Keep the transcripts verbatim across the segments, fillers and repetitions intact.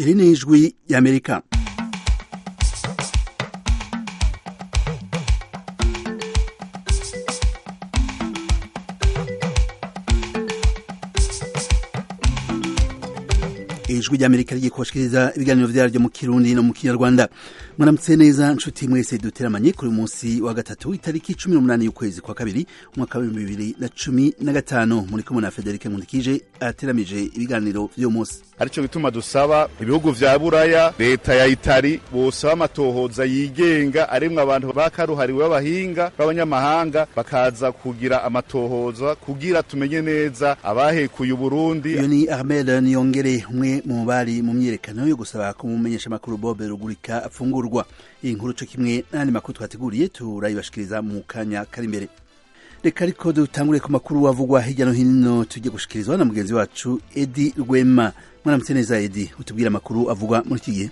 Iri ni ijwi y'Amerika. Ijwi ry'Amerika rigiye kubashikiriza ibiganiro vyaryo mu Kirundi no mu Kinyarwanda. Mwaramutse neza nshuti mwese duteramanye kuri munsi wa gatatu itariki cumi n'umunani y'ukwezi kwa kabiri umwaka wa bibiri na cumi na gatanu. Muri kumwe na Federica Nkundikije ateramije ibiganiro vyo munsi. Arico bituma dusaba ibihugu vya Buraya, leta ya Itali bosaba amatohoza yigenga arimwe abantu bakaruhariwe b'abahinga b'abanyamahanga bakaza kugira amatohoza kugira tumenye neza abahekuye Burundi. Iyo ni Ahmed Niyongere, umwe mu bari mu myerekano yo gusaba ko umumenyesha makuru Bob Rugurika afungurwa. Iyi nkuru cyo kimwe n'andi makuru twateguriye turayibashikiriza mu kanya kari imbere. Reka ariko dutangure ku makuru avugwa hirya no hino tujye gushikirizwa na mugenzi wacu Edi Rwema. Mwaramutse neza Edi, utubwira amakuru avugwa muri iki gihe.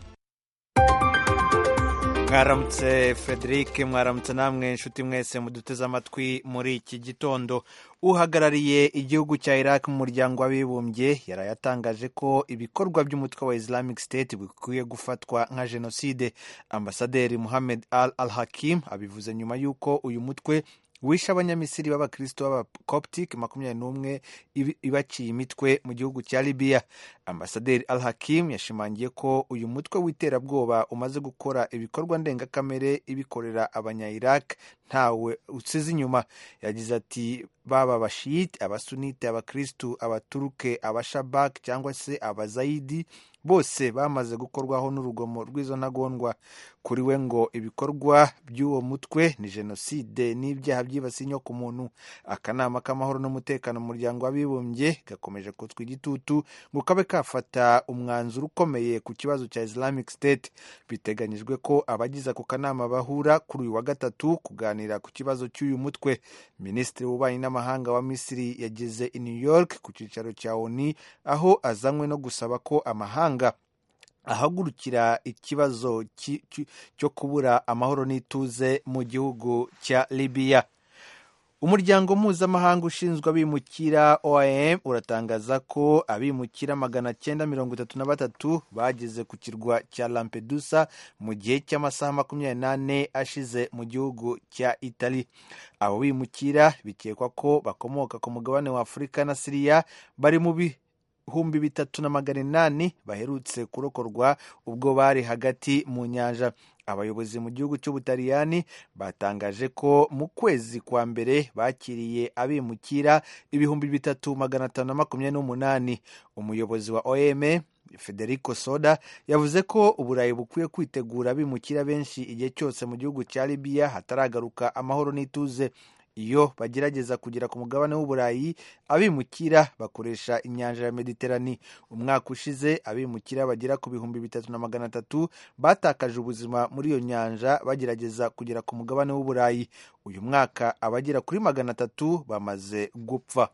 Mwaramutse Frederic, mwaramutse namwe nshuti mwese muduteze amatwi muri iki gitondo. Uhagarariye igihugu cya Iraq mu muryango w'abibumbye yarayatangaje ko ibikorwa by'umutwe wa Islamic State bikwiye gufatwa nka genocide. Ambasaderi Mohammed Al-Hakim abivuze nyuma y'uko uyu mutwe wishe abanyamisiri b'abakristo b'abakoptic makumyabiri n'umwe ibaciye imitwe mu gihugu cya Libya. Ambasaderi Al-Hakim yashimangiye ko uyu mutwe w'iterabwoba umaze gukora ibikorwa ndengakamere ibikorera abanya-Iraq ntawe usize inyuma. Yagize ati baba abashiyite, abasunite, abakristo, abaturuke, abashabak cyangwa se abazayidi bose bamaze gukorwaho n'urugomo rw'izo ntagondwa. Kuri we ngo ibikorwa by'uwo mutwe ni genocide n'ibyaha byibasiye inyoko muntu. Akanama k'amahoro n'umutekano mu muryango w'abibumbye gakomeje kutswa igitutu ngo kabe kafata umwanzuro ukomeye ku kibazo cya Islamic State. Biteganyijwe ko abagize ako kanama bahura kuri uyu wa gatatu kuganira ku kibazo cy'uyu mutwe. Minisitiri w'ububanyi n'amahanga wa Misiri yageze i New York ku cyicaro cya O N U aho azanywe no gusaba ko amahanga ahagurukira ikibazo cyo kubura amahoro n'ituze mu gihugu cya Libya. Umuryango mpuzamahanga ushinzwe abimukira O I M uratangaza ko abimukira magana cyenda mirongo itatu na batatu bageze ku kirwa cya Lampedusa mu gihe cy'amasaha makumyabiri n'ane ashize mu gihugu cya Italy. Abo bimukira bikekwa ko bakomoka ku mugabane wa Afurika na Syria, bari mu bihumbi bitatu na magana inani baherutse kurokorwa ubwo bari hagati mu nyanja. Abayobozi mu gihugu cy'Ubutaliyani batangaje ko mu kwezi kwa mbere bakiriye abimukira ibihumbi bitatu magana atanu na makumyabiri n'umunani. Umuyobozi wa O I M Federico Soda yavuze ko Uburayi bukwiye kwitegura abimukira benshi igihe cyose mu gihugu cya Libya hataragaruka amahoro n'ituze. Iyo bagerageza kugera ku mugabane w'Uburayi, abimukira bakoresha inyanja ya Mediterane. Umwaka ushize abimukira bagera ku bihumbi bitatu na magana atatu batakaje ubuzima muri iyo nyanja bagerageza kugera ku mugabane w'Uburayi. Uyu mwaka abagera kuri magana atatu bamaze gupfa.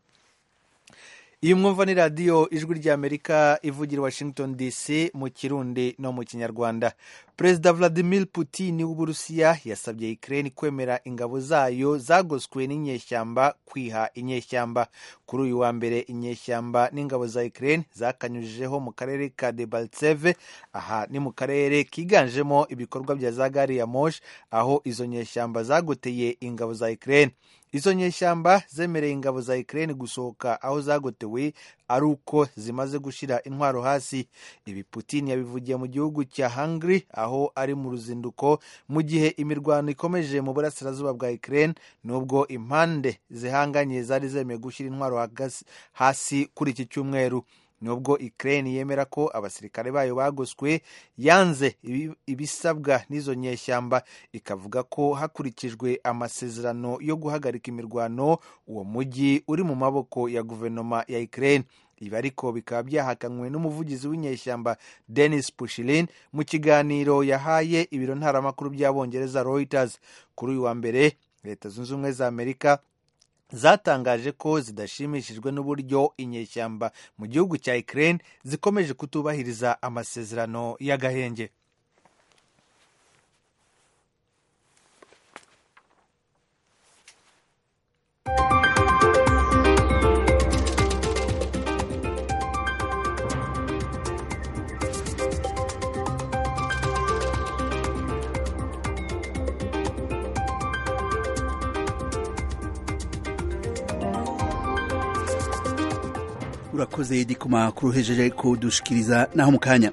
Iyi mwumva ni radio ijwi ry'Amerika ivugira Washington D C mu Kirundi no mu Kinyarwanda. Perezida Vladimir Putin w'Uburusiya yasabye Ukraine kwemera ingabo zayo zagoswe n'inyeshyamba kwiha inyeshyamba. Kuri uyu wa mbere inyeshyamba n'ingabo za Ukraine zakanyujijeho mu karere ka Debaltseve, aha ni mu karere kiganjemo ibikorwa bya za gari ya moshi, aho izo nyeshyamba zagoteye ingabo za Ukraine. Izo nyeshyamba zemereye ingabo za Ukraine gusohoka aho zagotewe ari uko zimaze gushira intwaro hasi. Ibi Putin yabivugiye mu gihugu cya Hungary aho ari mu ruzinduko mu gihe imirwano ikomeje mu burasirazuba bwa Ukraine, nubwo impande zihanganye zari zemeye gushira intwaro hasi kuri iki cyumweru. Nubwo Ukraine yemera ko abasirikare bayo bagoswe, yanze ibisabwa n'izo nyeshyamba, ikavuga ko hakurikijwe amasezerano yo guhagarika imirwano uwo mujyi uri mu maboko ya guverinoma ya Ukraine. Ibi ariko bikaba byahakanywe n'umuvugizi w'inyeshyamba Denis Pushilin mu kiganiro yahaye ibiro ntaramakuru by'Abongereza Reuters. Kuri uyu wa mbere Leta Zunze Ubumwe za Amerika zatangaje ko zidashimishijwe n'uburyo inyeshyamba mu gihugu cya Ukraine zikomeje kutubahiriza amasezerano y'agahenge. urakoze Edi ku makuru uhejeje kudushikiriza naho mu kanya.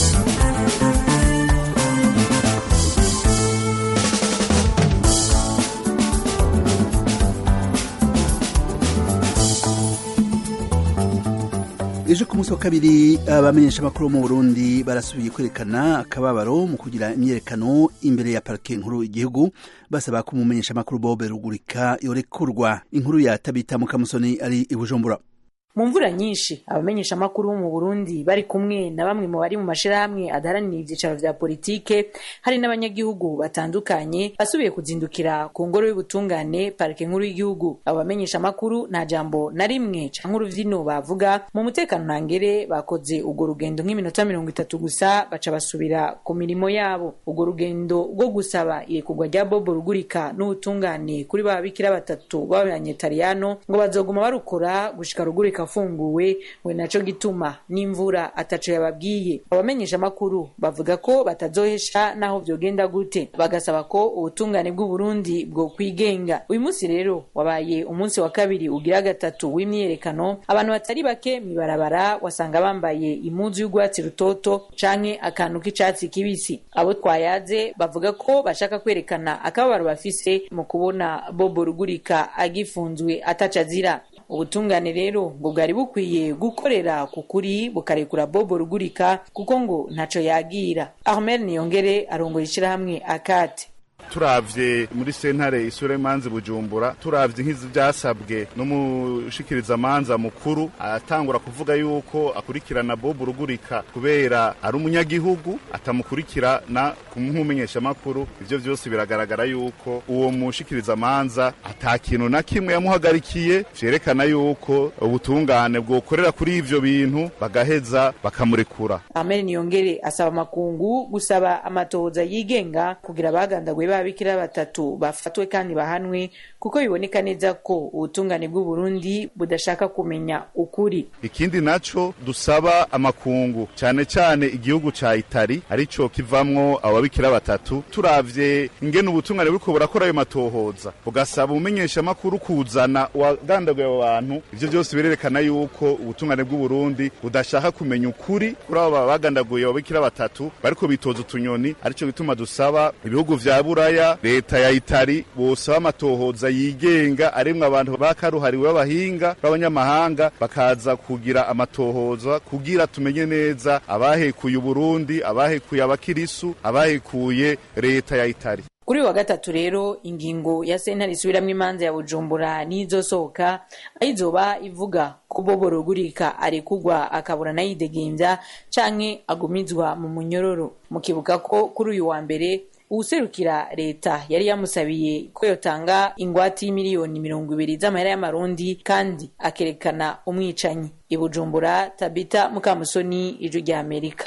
Ejo ku munsi wa kabiri abamenyesha makuru mu Burundi barasubiye kwerekana akababaro mu kugira imyerekano imbere ya parke nkuru y'igihugu basaba ko umumenyesha makuru Bobe Rugurika yorekurwa. Inkuru ya Tabita Mukamusoni ari i Bujumbura. Mu mvura nyinshi abamenyesha makuru mu Burundi bari kumwe na bamwe mu bari mu mashirahamwe adaharanira ivyicaro vya politike hari n'abanyagihugu batandukanye basubiye kuzindukira ku ngoro y'ubutungane parke nkuru y'igihugu. Abamenyesha makuru nta jambo na rimwe canke uruvino bavuga mu mutekano ntangere bakoze ugo rugendo nk'iminota mirongo itatu gusa baca basubira ku mirimo yabo. Ugo rugendo rwo gusaba irekurwa rya Bobo Rugurika n'ubutungane kuri babikira batatu b'abanyataliyano ngo bazoguma barukora gushika Rugurika afunguwe we naco gituma n'imvura ataco yababwiye. Abamenyesha makuru bavuga ko batazohesha naho vyogenda gute, bagasaba ko ubutungane bw'u Burundi bwo kwigenga. Uyu munsi rero wabaye umunsi wa kabiri ugira gatatu w'imyerekano. Abantu batari bake mibarabara wasanga bambaye impuzu y'ugwatsi rutoto canke akantu k'icatsi kibisi. Abo twayaze bavuga ko bashaka kwerekana akababaro bafise mu kubona Bobo Rugurika agifunzwe atacazira. Ubutungane rero ngo bwari bukwiye gukorera kukuri bukarekura Bobo Rugurika kuko ngo ntaco yagira. Ahmed Niyongere arongoye ishirahamwe Akate. Turavye muri sentare isure manzi Bujumbura, turavye nk'izi byasabwe no mushikiriza manza mukuru atangura kuvuga yuko akurikirana Bobo Rugurika kubera ari umunyagihugu atamukurikirana kumumenyesha makuru. Ivyo vyose biragaragara yuko uwo mushikiriza manza atakintu na kimwe yamuhagarikiye vyerekana yuko ubutungane bwokorera kuri ivyo bintu bagaheza bakamurekura. Ahmed Niyongere asaba makungu gusaba amatoza yigenga kugira bagandagwe babikira batatu bafatwe kandi bahanwe kuko biboneka neza ko ubutungane bw'u Burundi budashaka kumenya ukuri. Ikindi naco dusaba amakungu cyane cyane igihugu ca Itali arico kivamwo ababikira batatu, turavye ingene ubutungane buriko burakora ayo matohoza bugasaba umenyesha makuru kuzana wagandagwe abo bantu. Ivyo byose birerekana yuko ubutungane bw'u Burundi budashaka kumenya ukuri kuri abo bagandaguye ababikira batatu bariko bitoza utunyoni. Arico gituma dusaba ibihugu vya Buraya, leta ya Itali bosaba amatohoza yigenga arimwe abantu bakaruhariwe b'abahinga b'abanyamahanga bakaza kugira amatohoza kugira tumenye neza abahekuye Burundi, abahekuye abakirisu, abahekuye leta ya Itali. Kuri wa gatatu rero ingingo ya sentare isubiramwe imanza ya Bujumbura nizosohoka ayizoba ivuga ko Bobo Rugurika arekugwa akabura nayidegenza canke agumizwa mu munyororo. Mukibuka ko kuri uyu wa mbere userukira leta yari yamusabiye ko yotanga ingwati y'imiliyoni mirongo ibiri z'amahera y'amarundi kandi akerekana umwicanyi. I Bujumbura, Tabita Mukamusoni, Ijwi rya Amerika.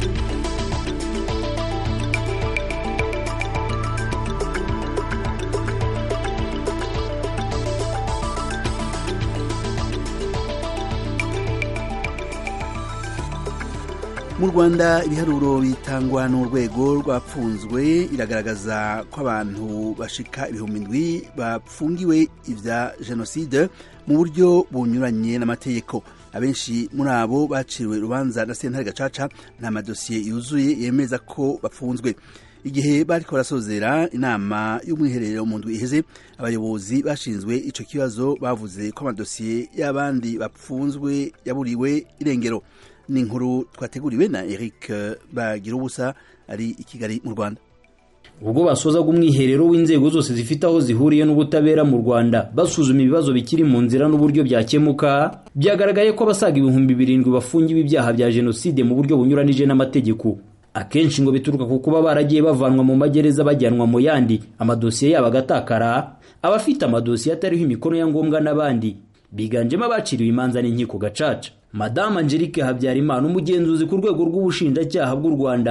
Mu Rwanda ibiharuro bitangwa n'urwego rwapfunzwe iragaragaza ko abantu bashika ibihumbi ndwi bapfungiwe ivya genocide mu buryo bunyuranye n'amategeko. Abenshi muri abo baciriwe rubanza na sentare gacaca nta madosiye yuzuye yemeza ko bapfunzwe. Igihe bariko barasozera inama y'umwiherero mu ndwi iheze, abayobozi bashinzwe ico kibazo bavuze ko amadosiye y'abandi bapfunzwe yaburiwe irengero. Ni inkuru twateguriwe na Eric Bagirubusa ari i Kigali mu Rwanda. Ubwo basozaga umwiherero w'inzego zose zifite aho zihuriye n'ubutabera mu Rwanda basuzuma ibibazo bikiri mu nzira n'uburyo byakemuka, byagaragaye ko abasaga ibihumbi birindwi bafungiwe ibyaha bya genocide mu buryo bunyuranije n'amategeko. Akenshi ngo bituruka ku kuba baragiye bavanwa mu magereza bajyanwa mu yandi, amadosiye yabo agatakara, abafite amadosiye atariho imikono ya ngombwa n'abandi biganjemo abaciriwe imanza n'inkiko gacaca. Madame Angelique Habyarimana umugenzuzi ku rwego rw'ubushinjacyaha bw'u Rwanda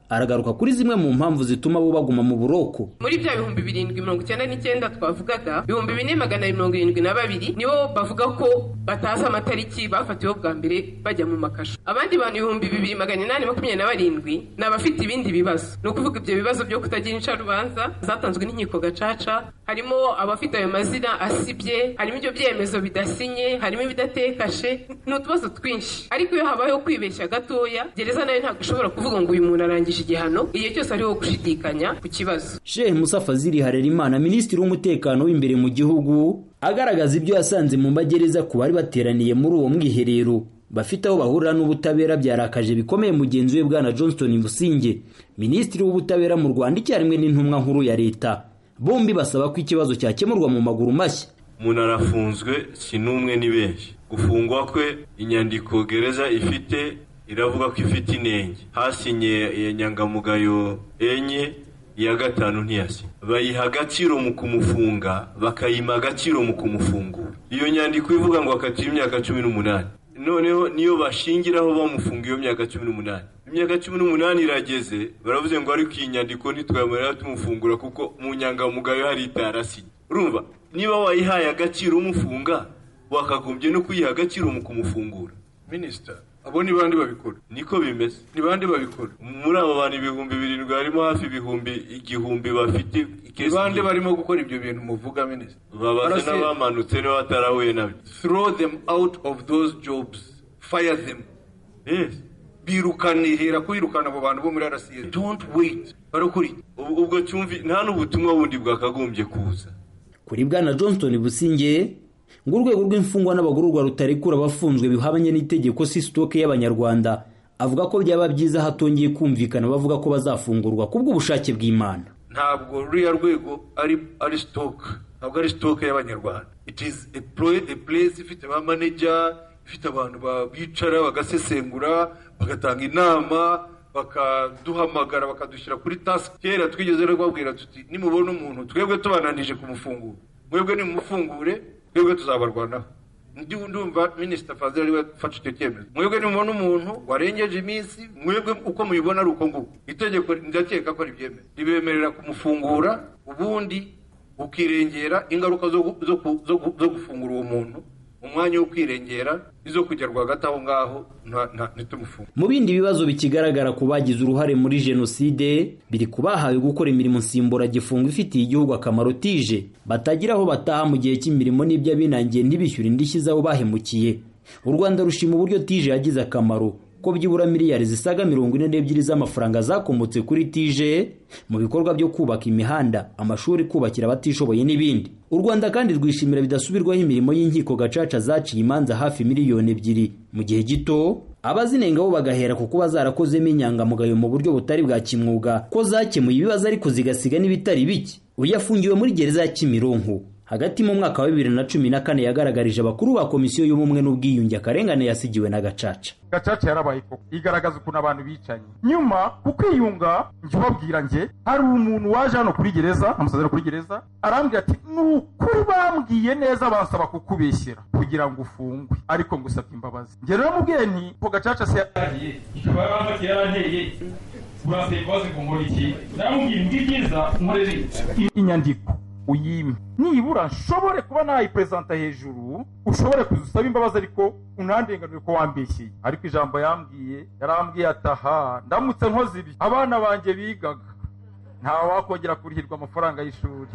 aragaruka kuri zimwe mu mpamvu zituma bo baguma mu buroko. Muri bya bihumbi birindwi mirongo icyenda n'icyenda twavugaga, ibihumbi bine magana mirongo irindwi na babiri nibo bavuga ko batazi amatariki bafatiweho bwa mbere bajya mu makasho. Abandi bantu ibihumbi bibiri magana inani makumyabiri na barindwi ni abafite ibindi bibazo. Ni ukuvuga ibyo bibazo byo kutagira incarubanza zatanzwe n'inkiko gacaca, harimo abafite ayo mazina asibye, harimo ibyo byemezo bidasinye, harimo ibidatekashe, ni utubazo twinshi. Ariko iyo habayeho kwibeshya gatoya, gereza nayo ntabwo ishobora kuvuga ngo uyu muntu arangije igihano igihe cyose ariho gushidikanya ku kibazo. Sheikh Musa Fazili Harerimana, minisitiri w'umutekano w'imbere mu gihugu, agaragaza ibyo yasanze mu magereza ku bari bateraniye muri uwo mwiherero bafite aho bahurira n'ubutabera byarakaje bikomeye mugenzi we bwana Johnston Businge, minisitiri w'ubutabera mu Rwanda icyarimwe n'intumwa nkuru ya leta. Bombi basaba ko ikibazo cyakemurwa mu maguru mashya. Umuntu arafunzwe si n'umwe ni benshi. Gufungwa kwe inyandiko gereza ifite iravuga ko ifite inenge. Hasinye iya nyangamugayo enye, iya gatanu ntiyasinye. Bayiha agaciro mu kumufunga, bakayima agaciro mu kumufungura. Iyo nyandiko ivuga ngo akatira imyaka cumi n'umunani. Noneho niyo bashingiraho bamufunga iyo myaka cumi n'umunani. Imyaka cumi n'umunani irageze, baravuze ngo ariko iyi nyandiko ntitwemerera tumufungura kuko mu nyangamugayo hari itarasinye. Urumva, niba wayihaye agaciro umufunga, wakagombye no kuyiha agaciro mu kumufungura. Minister, abo ni bandi babikora? Niko bimeze. Ni bandi babikora? Muri abo bantu ibihumbi birindwi harimo hafi ibihumbi igihumbi bafite ikesi. Bandi barimo gukora ibyo bintu muvuga, Minister? Babaze n'abamanutse niba batarahuye nabyo. Throw them out of those jobs. Fire them. Yes. Birukanihera kwirukana abo bantu bo muri R C S. Don't wait. Barakuri. Ubwo cyumvi nta n'ubutumwa bundi bwakagombye kuza. Kuri bwana Johnston Businge, ngo urwego rw'imfungwa n'abagororwa rutarekura abafunzwe bihabanye n'itegeko si stoke y'Abanyarwanda, avuga ko byaba byiza hatongeye kumvikana bavuga ko bazafungurwa kubwo ubushake bw'Imana. Ntabwo ruriya rwego ari ari stoke, ntabwo ari stoke y'Abanyarwanda. It is a, a place ifite ba manager, ifite abantu babicara bagasesengura, bagatanga inama, bakaduhamagara bakadushyira kuri task. Kera twigeze no kubabwira tuti nimubona umuntu twebwe tubananije kumufungura, mwebwe nimumufungure, twebwe tuzabarwanaho. Ndi ndumva Minister Fazil ari wafashe icyo cyemezo. Mwebwe nimubona umuntu warengeje iminsi, mwebwe uko mubibona ari uko nguko. Itegeko ndakeka ko ari byemeye, ribemerera kumufungura, ubundi ukirengera ingaruka zo zo zo gufungura uwo muntu. Umwanya wo kwirengera izo kujya rwagati aho ngaho ntitumufunga. Mu bindi bibazo bikigaragara ku bagize uruhare muri jenoside biri kubahawe gukora imirimo nsimbura gifungo ifitiye igihugu akamaro tije batagira aho bataha mu gihe cy'imirimo n'ibyo binangiye ntibishyura indishyi zabo bahemukiye. U Rwanda rushima uburyo tije yagize akamaro ko byibura miliyari zisaga mirongo ine n'ebyiri z'amafaranga zakomotse kuri tije mu bikorwa byo kubaka imihanda, amashuri, kubakira abatishoboye n'ibindi. U Rwanda kandi rwishimira bidasubirwaho imirimo y'inkiko gacaca zaciye imanza hafi miliyoni ebyiri mu gihe gito, abazinenga bo bagahera kuko bazarakozemo inyangamugayo mu buryo butari bwa kimwuga ko zakemuye ibibazo ariko zigasiga n'ibitari bike. Uyafungiwe muri gereza ya Kimironko hagati mu mwaka wa bibiri na cumi na kane yagaragarije abakuru ba komisiyo y'ubumwe n'ubwiyunge akarengane yasigiwe na gacaca. Gacaca yarabaye koko igaragaza ukuntu abantu bicanye. Nyuma kukwiyunga njye babwira nje hari umuntu waje hano kuri gereza, amusazira kuri gereza, arambwira ati nukuri bambwiye neza bansaba kukubeshyera kugira ngo ufungwe ariko ngusabye imbabazi. Nje rero mubwiye nti ko gacaca se yagiye ikaba yaramfatiye yaranteye uraseye kwazi kumuriki namubwiye mbwigiza umureri inyandiko uyime nibura nshobore kuba nayipresenta hejuru ushobore kuzusaba imbabazi ariko unandenganire ko wambeshyeye. Ariko ijambo yambwiye yarambwiye ataha ndamutse nkoze ibi abana banjye bigaga nta wakongera kurihirwa amafaranga y'ishuri.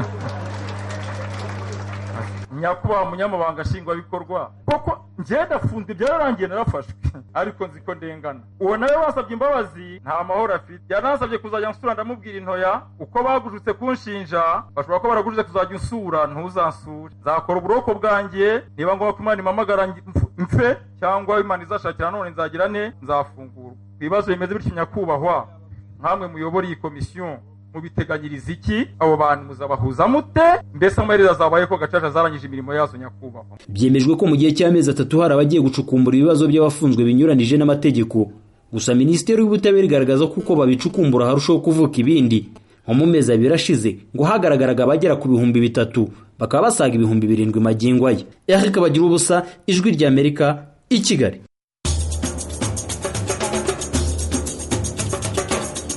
Nyakuba munyamabanga nshingwabikorwa koko njye ndafunze byararangiye narafashwe ariko nzi ko ndengana. Uwo nawe wasabye imbabazi nta mahoro afite, yanasabye kuzajya nsura ndamubwira intoya uko bagujutse kunshinja bashobora ko baragujutse kuzajya unsura ntuzansure. Nzakora uburoko bwanjye niba ngombwa ko Imana impamagara mfe cyangwa Imana izashakira none nzagira ne nzafungurwa. Ibibazo bimeze bityo nyakubahwa nkamwe muyobora iyi komisiyo mubiteganyiriza iki? Abo bantu muzabahuza mute? Mbese amaherezo azabaye ko gacaca zarangije imirimo yazo nyakubahwa. Byemejwe ko mu gihe cy'amezi atatu hari abagiye gucukumbura ibibazo by'abafunzwe binyuranije n'amategeko. Gusa Minisiteri y'Ubutabera igaragaza ko uko babicukumbura harushaho kuvuka ibindi. Nko mu mezi abiri ashize ngo hagaragaraga abagera ku bihumbi bitatu bakaba basaga ibihumbi birindwi magingo aya. Eric Bagirubusa, Ijwi ry'Amerika, i Kigali.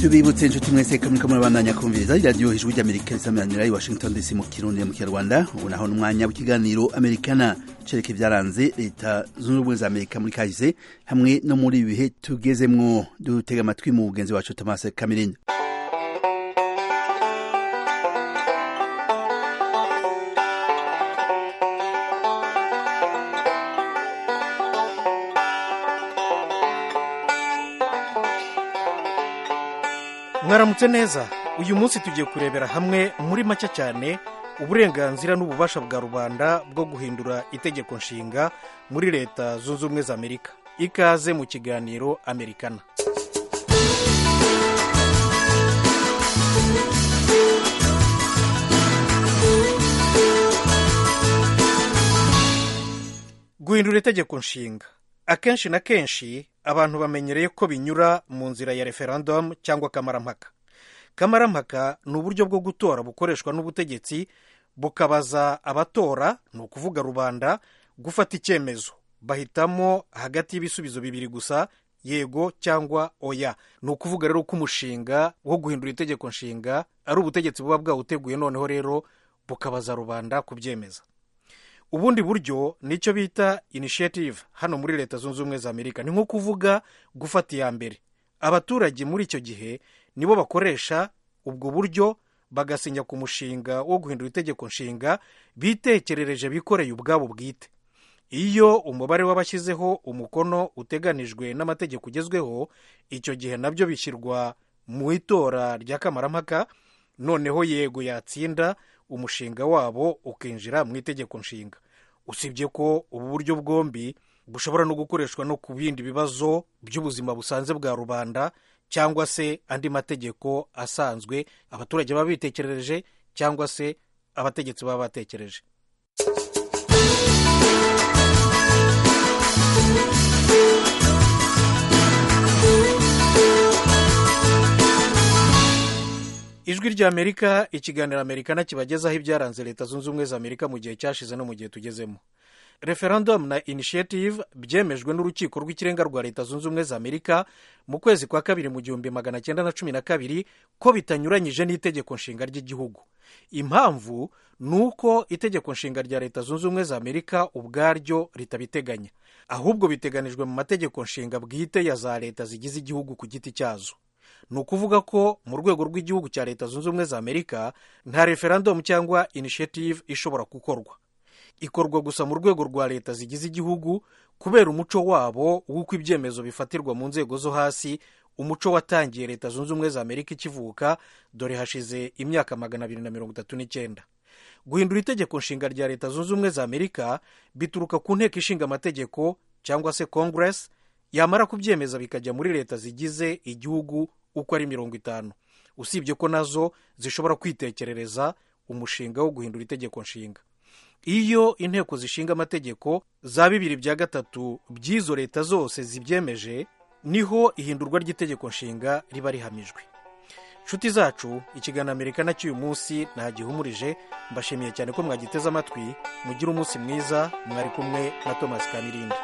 tubibutse inshuti mwese ko muriko murabandanya kumviriza iradiyo ijwi ry'Amerika risamanira i Washington D C mu Kirundi mu Kinyarwanda. Ubu naho n'umwanya w'ikiganiro Americana cereka ibyaranze leta zunze ubumwe za Amerika muri kahise hamwe no muri ibi bihe tugezemwo. Dutega amatwi mu mugenzi wacu Thomas Kamirindi. mwaramutse neza. Uyu munsi tugiye kurebera hamwe muri make cyane uburenganzira n'ububasha bwa rubanda bwo guhindura itegeko nshinga muri leta zunze ubumwe za Amerika. Ikaze mu kiganiro Americana. Guhindura itegeko nshinga akenshi na kenshi abantu bamenyereye ko binyura mu nzira ya referendum cyangwa kamarampaka. Kamarampaka ni uburyo bwo gutora bukoreshwa n'ubutegetsi bukabaza abatora, ni ukuvuga rubanda, gufata icyemezo. Bahitamo hagati y'ibisubizo bibiri gusa, yego cyangwa oya. Ni ukuvuga rero ko umushinga wo guhindura itegeko nshinga ari ubutegetsi buba bwawuteguye, noneho rero bukabaza rubanda kubyemeza. Ubundi buryo nicyo bita initiative hano muri leta zunze ubumwe za Amerika. Ni nko kuvuga gufata iya mbere. Abaturage muri icyo gihe nibo bakoresha ubwo buryo, bagasinya ku mushinga wo guhindura itegeko nshinga bitekerereje, bikoreye ubwabo bwite. Iyo umubare w'abashyizeho umukono uteganijwe n'amategeko ugezweho, icyo gihe nabyo bishyirwa mu itora rya kamarampaka, noneho yego yatsinda, umushinga wabo ukinjira mu itegeko nshinga. Usibye ko ubu buryo bwombi bushobora no gukoreshwa no ku bindi bibazo by'ubuzima busanzwe bwa rubanda, cyangwa se andi mategeko asanzwe abaturage baba bitekerereje cyangwa se abategetsi baba batekereje. Ijwi rya Amerika, ikiganiro Americana kibagezaho ibyaranze leta zunze ubumwe za Amerika mu gihe cyashize no mu gihe tugezemo. Referendum na initiative byemejwe n'urukiko rw'ikirenga rwa leta zunze ubumwe za Amerika mu kwezi kwa kabiri mu gihumbi magana cyenda na cumi na kabiri ko bitanyuranyije n'itegeko nshinga ry'igihugu. Impamvu ni uko itegeko nshinga rya leta zunze ubumwe za Amerika ubwaryo ritabiteganya, ahubwo biteganijwe mu mategeko nshinga bwite ya za leta zigize igihugu ku giti cyazo. Ni ukuvuga ko mu rwego rw'igihugu cya leta zunze ubumwe za Amerika nta referendum cyangwa initiative ishobora gukorwa. Ikorwa gusa mu rwego rwa leta zigize igihugu kubera umuco wabo w'uko ibyemezo bifatirwa mu nzego zo hasi, umuco watangiye leta zunze ubumwe za Amerika ikivuka, dore hashize imyaka magana abiri na mirongo itatu n'icyenda. Guhindura itegeko nshinga rya leta zunze ubumwe za Amerika bituruka ku nteko ishinga amategeko cyangwa se Congress, yamara kubyemeza bikajya muri leta zigize igihugu uko ari mirongo itanu. Usibye ko nazo zishobora kwitekerereza umushinga wo guhindura itegeko nshinga. Iyo inteko zishinga amategeko za bibiri bya gatatu by'izo leta zose zibyemeje, niho ihindurwa ry'itegeko nshinga riba rihamijwe. Nshuti zacu, ikiganiro Americana cy'uyu munsi ntagihumurije. Mbashimiye cyane ko mwagiteze amatwi. Mugire umunsi mwiza. Mwari kumwe na Thomas Kamirindi.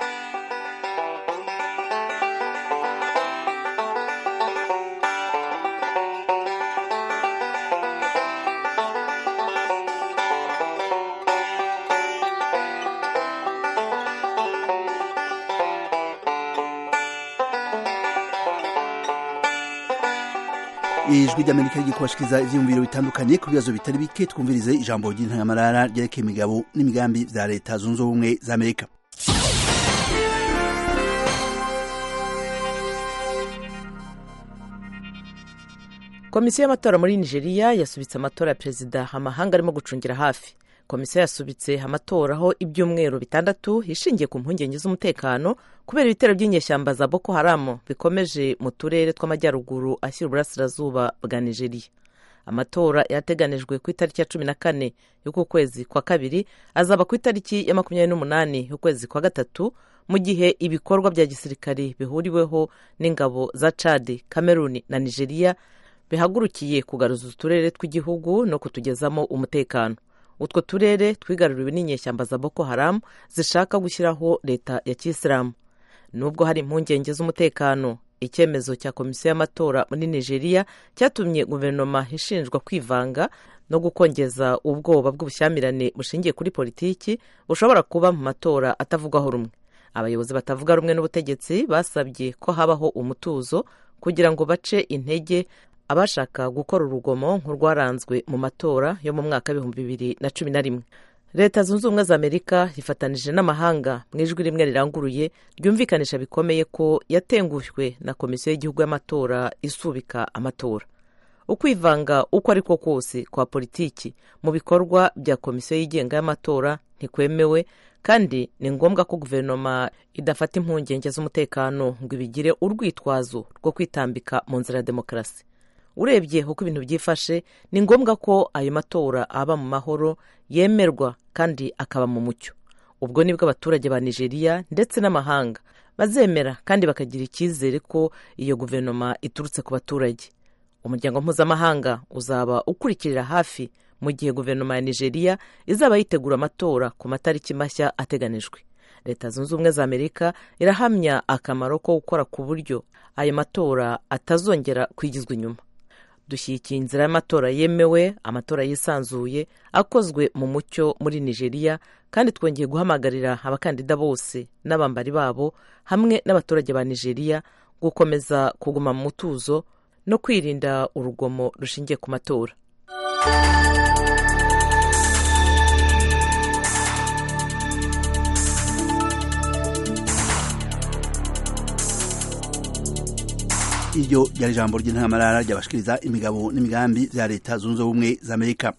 Ijwi ry'Amerika rigiye kubashikiriza ivyiyumviro bitandukanye ku bibazo bitari bike. Twumvirize ijambo ry'intangamarara ryerekeye imigabo n'imigambi vya leta zunze ubumwe za Amerika. Komisiyo y'amatora muri Nigeria yasubitse amatora ya perezida amahanga arimo gucungira hafi. Komisiyo yasubitse amatora aho ibyumweru bitandatu ishingiye ku mpungenge z'umutekano kubera ibitero by'inyeshyamba za Boko Haram bikomeje mu turere tw'amajyaruguru ashyira uburasirazuba bwa Nigeria. Amatora yateganijwe ku itariki ya cumi na kane y'uku kwezi kwa kabiri, azaba ku itariki ya makumyabiri n'umunani y'ukwezi kwa gatatu, mu gihe ibikorwa bya gisirikari bihuriweho n'ingabo za Chad, Cameroon na Nigeria bihagurukiye kugaruza uturere tw'igihugu no kutugezamo umutekano. Utwo turere twigaruriwe n'inyeshyamba za Boko Haram zishaka gushyiraho leta ya Kisilamu. Nubwo hari impungenge z'umutekano, icyemezo cya komisiyo y'amatora muri Nigeria cyatumye guverinoma ishinjwa kwivanga no gukongeza ubwoba bw'ubushyamirane bushingiye kuri politiki bushobora kuba mu matora atavugwaho rumwe. Abayobozi batavuga rumwe n'ubutegetsi basabye ko habaho umutuzo kugira ngo bace intege abashaka gukora urugomo nk'urwaranzwe mu matora yo mu mwaka w'ibihumbi bibiri na cumi na rimwe. Leta Zunze Ubumwe za Amerika yifatanije n'amahanga mu ijwi rimwe riranguruye ryumvikanisha bikomeye ko yatengushywe na komisiyo y'igihugu y'amatora isubika amatora. Ukwivanga uko ariko kose kwa politiki mu bikorwa bya komisiyo yigenga y'amatora ntikwemewe, kandi ni ngombwa ko guverinoma idafata impungenge z'umutekano ngo ibigire urwitwazo rwo kwitambika mu nzira ya demokarasi. Urebye uko ibintu byifashe, ni ngombwa ko ayo matora aba mu mahoro, yemerwa kandi akaba mu mucyo. Ubwo nibwo abaturage ba Nigeria ndetse n'amahanga bazemera kandi bakagira icyizere ko iyo guverinoma iturutse ku baturage. Umuryango mpuzamahanga uzaba ukurikirira hafi mu gihe guverinoma ya Nigeria izaba yitegura amatora ku matariki mashya ateganijwe. Leta Zunze Ubumwe za Amerika irahamya akamaro ko gukora ku buryo ayo matora atazongera kwigizwa inyuma. Dushyigikiye inzira y'amatora yemewe, amatora yisanzuye akozwe mu mucyo muri Nigeria, kandi twongeye guhamagarira abakandida bose n'abambari babo hamwe n'abaturage ba Nigeria gukomeza kuguma mu mutuzo no kwirinda urugomo rushingiye ku matora. Iryo ryari ijambo ry'intamarara ryabashikiriza imigabo n'imigambi vya Leta Zunze Ubumwe za Amerika.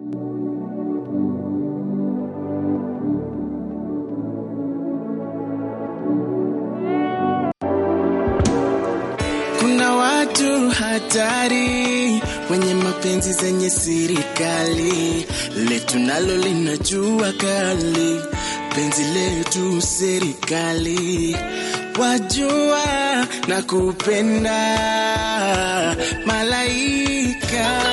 Kuna watu hatari wenye mapenzi zenye serikali, letu nalo linajua kali, penzi letu serikali. Wajua na kupenda malaika.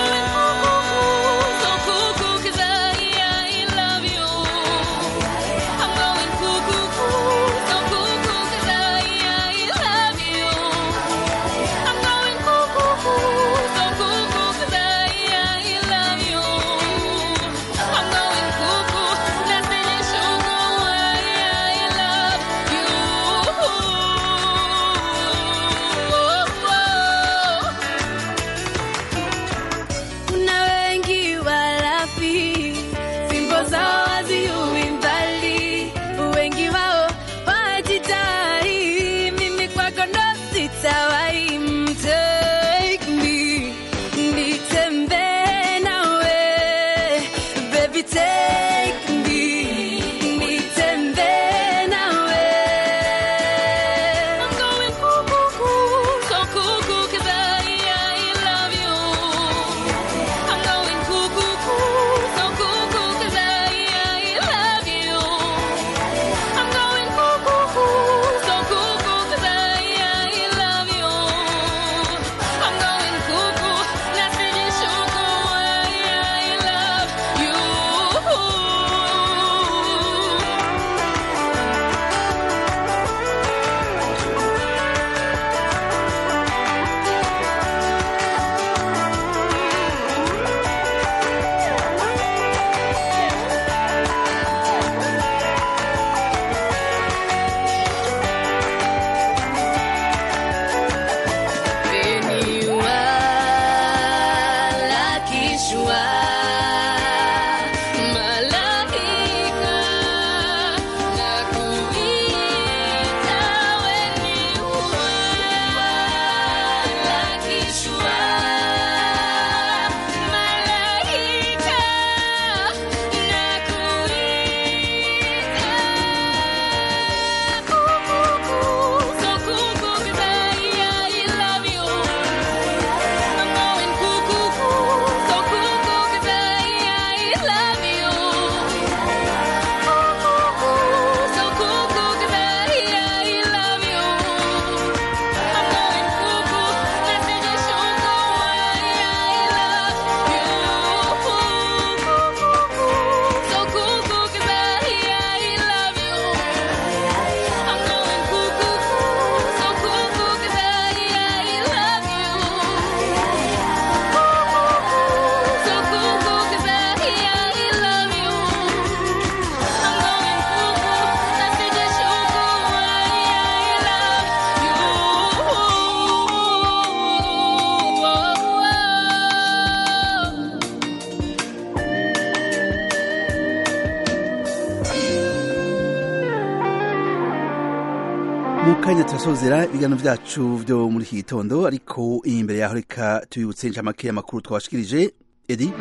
kanya turasozera ibiganiro vyacu vyo muri iki gitondo, ariko imbere yaho reka tubibutse incamake y'amakuru twabashikirije. Edi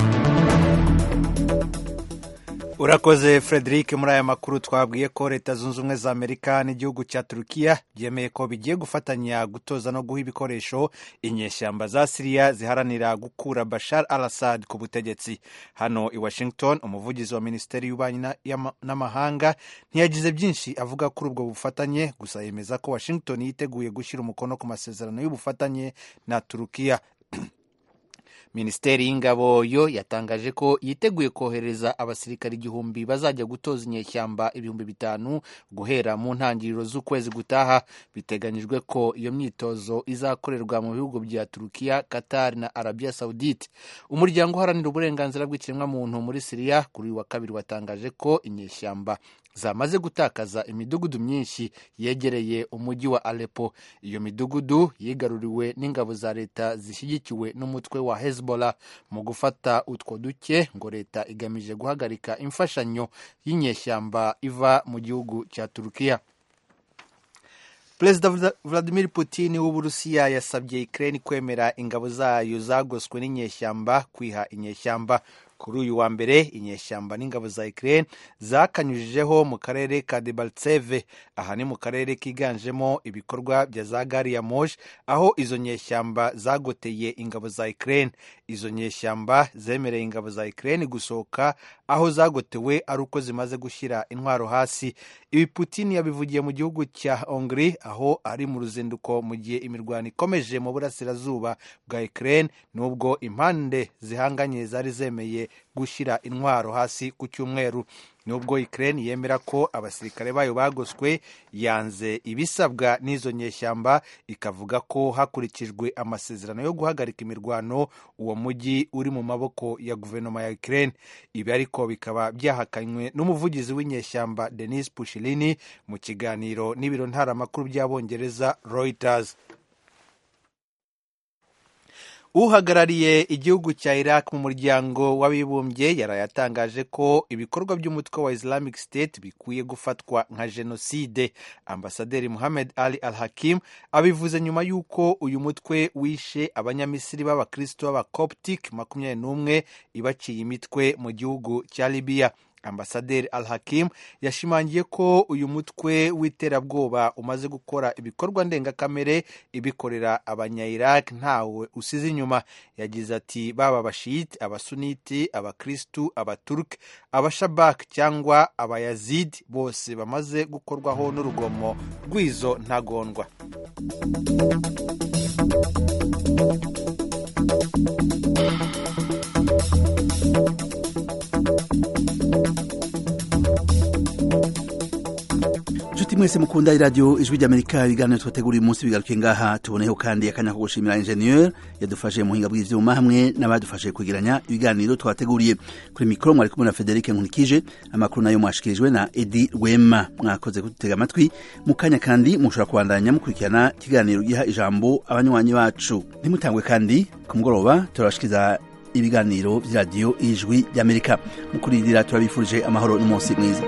urakoze Frederic. Muri aya makuru twabwiye ko leta zunze ubumwe za Amerika n'igihugu cya Turukiya byemeye ko bigiye gufatanya gutoza no guha ibikoresho inyeshyamba za Syria ziharanira gukura Bashar al-Assad ku butegetsi. Hano i Washington, umuvugizi wa Minisiteri y'Ububanyi n'Amahanga ntiyagize byinshi avuga kuri ubwo bufatanye, gusa yemeza ko Washington yiteguye gushyira umukono ku masezerano y'ubufatanye na Turukiya. Minisiteri y'Ingabo yo yatangaje ko yiteguye kohereza abasirikari igihumbi bazajya gutoza inyeshyamba ibihumbi bitanu guhera mu ntangiriro z'ukwezi gutaha. Biteganyijwe ko iyo myitozo izakorerwa mu bihugu bya Turukiya, Qatar na Arabia Saudite. Umuryango uharanira uburenganzira bw'ikiremwamuntu muri Syria kuri wa kabiri watangaje ko inyeshyamba zamaze gutakaza imidugudu myinshi yegereye umujyi wa Aleppo. Iyo midugudu yigaruriwe n'ingabo za leta zishyigikiwe n'umutwe wa Hezbollah. Mu gufata utwo duke ngo leta igamije guhagarika imfashanyo y'inyeshyamba iva mu gihugu cya Turukiya. Perezida Vladimir Putin w'Uburusiya yasabye Ukraine kwemera ingabo zayo zagoswe n'inyeshyamba kwiha inyeshyamba. Kuri uyu wa mbere, inyeshyamba n'ingabo za Ukraine zakanyujijeho mu karere ka Debaltseve. Aha ni mu karere kiganjemo ibikorwa bya za gari ya moshi, aho izo nyeshyamba zagoteye ingabo za Ukraine. Izo nyeshyamba zemereye ingabo za Ukraine gusohoka aho zagotewe ari uko zimaze gushyira intwaro hasi. Ibi Putin yabivugiye mu gihugu cya Hongrie, aho ari mu ruzinduko mu gihe imirwano ikomeje mu burasirazuba bwa Ukraine, nubwo impande zihanganye zari zemeye gushyira intwaro hasi ku cyumweru. Nubwo Ukraine yemera ko abasirikare bayo bagoswe, yanze ibisabwa n'izo nyeshyamba, ikavuga ko hakurikijwe amasezerano yo guhagarika imirwano uwo mujyi uri mu maboko ya guverinoma ya Ukraine. Ibi ariko bikaba byahakanywe n'umuvugizi w'inyeshyamba Denis Pushilini mu kiganiro n'ibiro ntaramakuru by'Abongereza Reuters. Uhagarariye igihugu cya Iraq mu muryango w'abibumbye yarayatangaje ko ibikorwa by'umutwe wa Islamic State bikwiye gufatwa nka jenoside. Ambasaderi Mohammed Ali Al-Hakim abivuze nyuma y'uko uyu mutwe wishe abanyamisiri b'abakristo b'abakoptic makumyabiri n'umwe ibaciye imitwe mu gihugu cya Libya. Ambasaderi Al-Hakim yashimangiye ko uyu mutwe w'iterabwoba umaze gukora ibikorwa ndengakamere ibikorera abanya-Iraq ntawe usize inyuma. Yagize ati baba abashiyiti, abasuniti, abakristu, abaturk, abashabak cyangwa abayazid bose bamaze gukorwaho n'urugomo rw'izo ntagondwa. Juti mwese mukunda iradiyo Ijwi ry'Amerika, ibiganiro twateguriye umunsi bigaruke ngaha. Tuboneho kandi akanya ko gushimira ingenieur yadufashe mu hinga bw'ivyuma hamwe n'abadufashe kugiranya ibiganiro twateguriye. Kuri mikro mwari kumwe na Frederic Nkunikije, amakuru nayo mwashikirijwe na Edi Rwema. Mwakoze kudutega amatwi. Mu kanya kandi mushobora kubandanya mukurikirana ikiganiro giha ijambo abanywanyi bacu. Ntimutangwe kandi ku mugoroba turabashikiza ibiganiro by'iradiyo Ijwi ry'Amerika. Mukuririra turabifurije amahoro n'umunsi mwiza.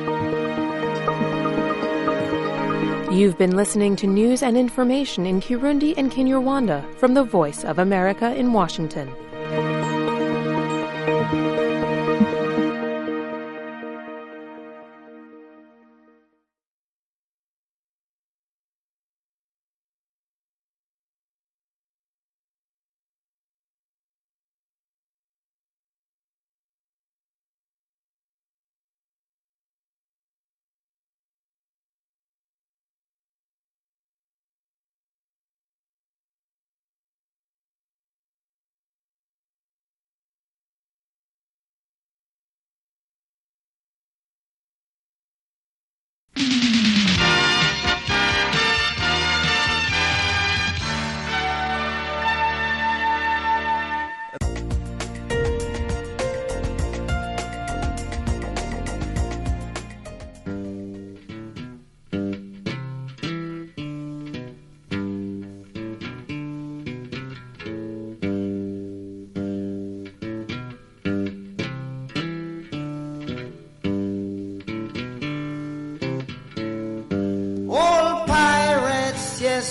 You've been listening to news and information in Kirundi and Kinyarwanda from the Voice of America in Washington.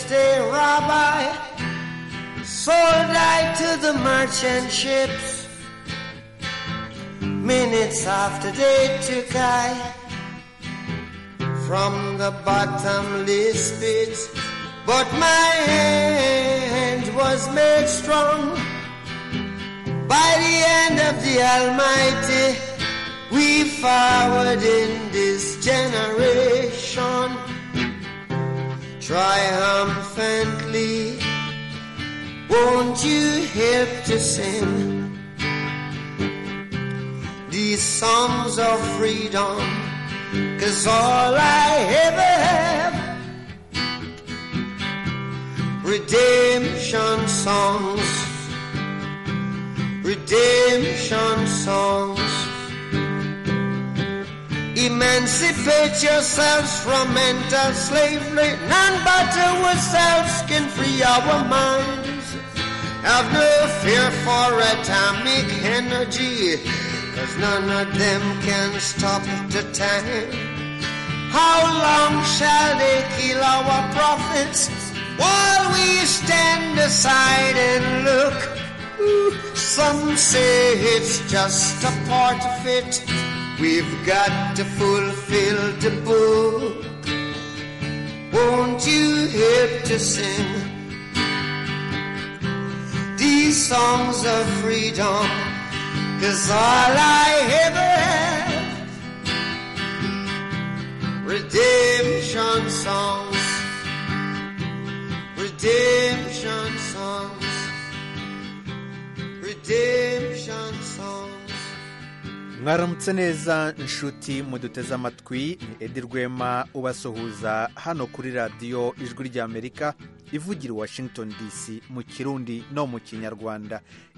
just a rabbi, sold I to the merchant ships. Minutes after they took I from the bottomless pit, but my hand was made strong by the hand of the Almighty. We forward in this generation triumphantly. Won't you help to sing these songs of freedom? 'Cause all I ever have, redemption songs, redemption songs. Emancipate yourselves from mental slavery. None but ourselves can free our minds. Have no fear for atomic energy, 'cause none of them can stop the time. How long shall they kill our prophets while we stand aside and look? Ooh, some say it's just a part of it. We've got to fulfill the book. Won't you help to sing these songs of freedom? 'Cause all I ever have, redemption songs, redemption songs, redemption songs. mwaramutse neza inshuti muduteze amatwi. Ni Edi Rwema ubasuhuza hano kuri radiyo ijwi ry'Amerika ivugira Washington D C mu Kirundi no mu Kinyarwanda.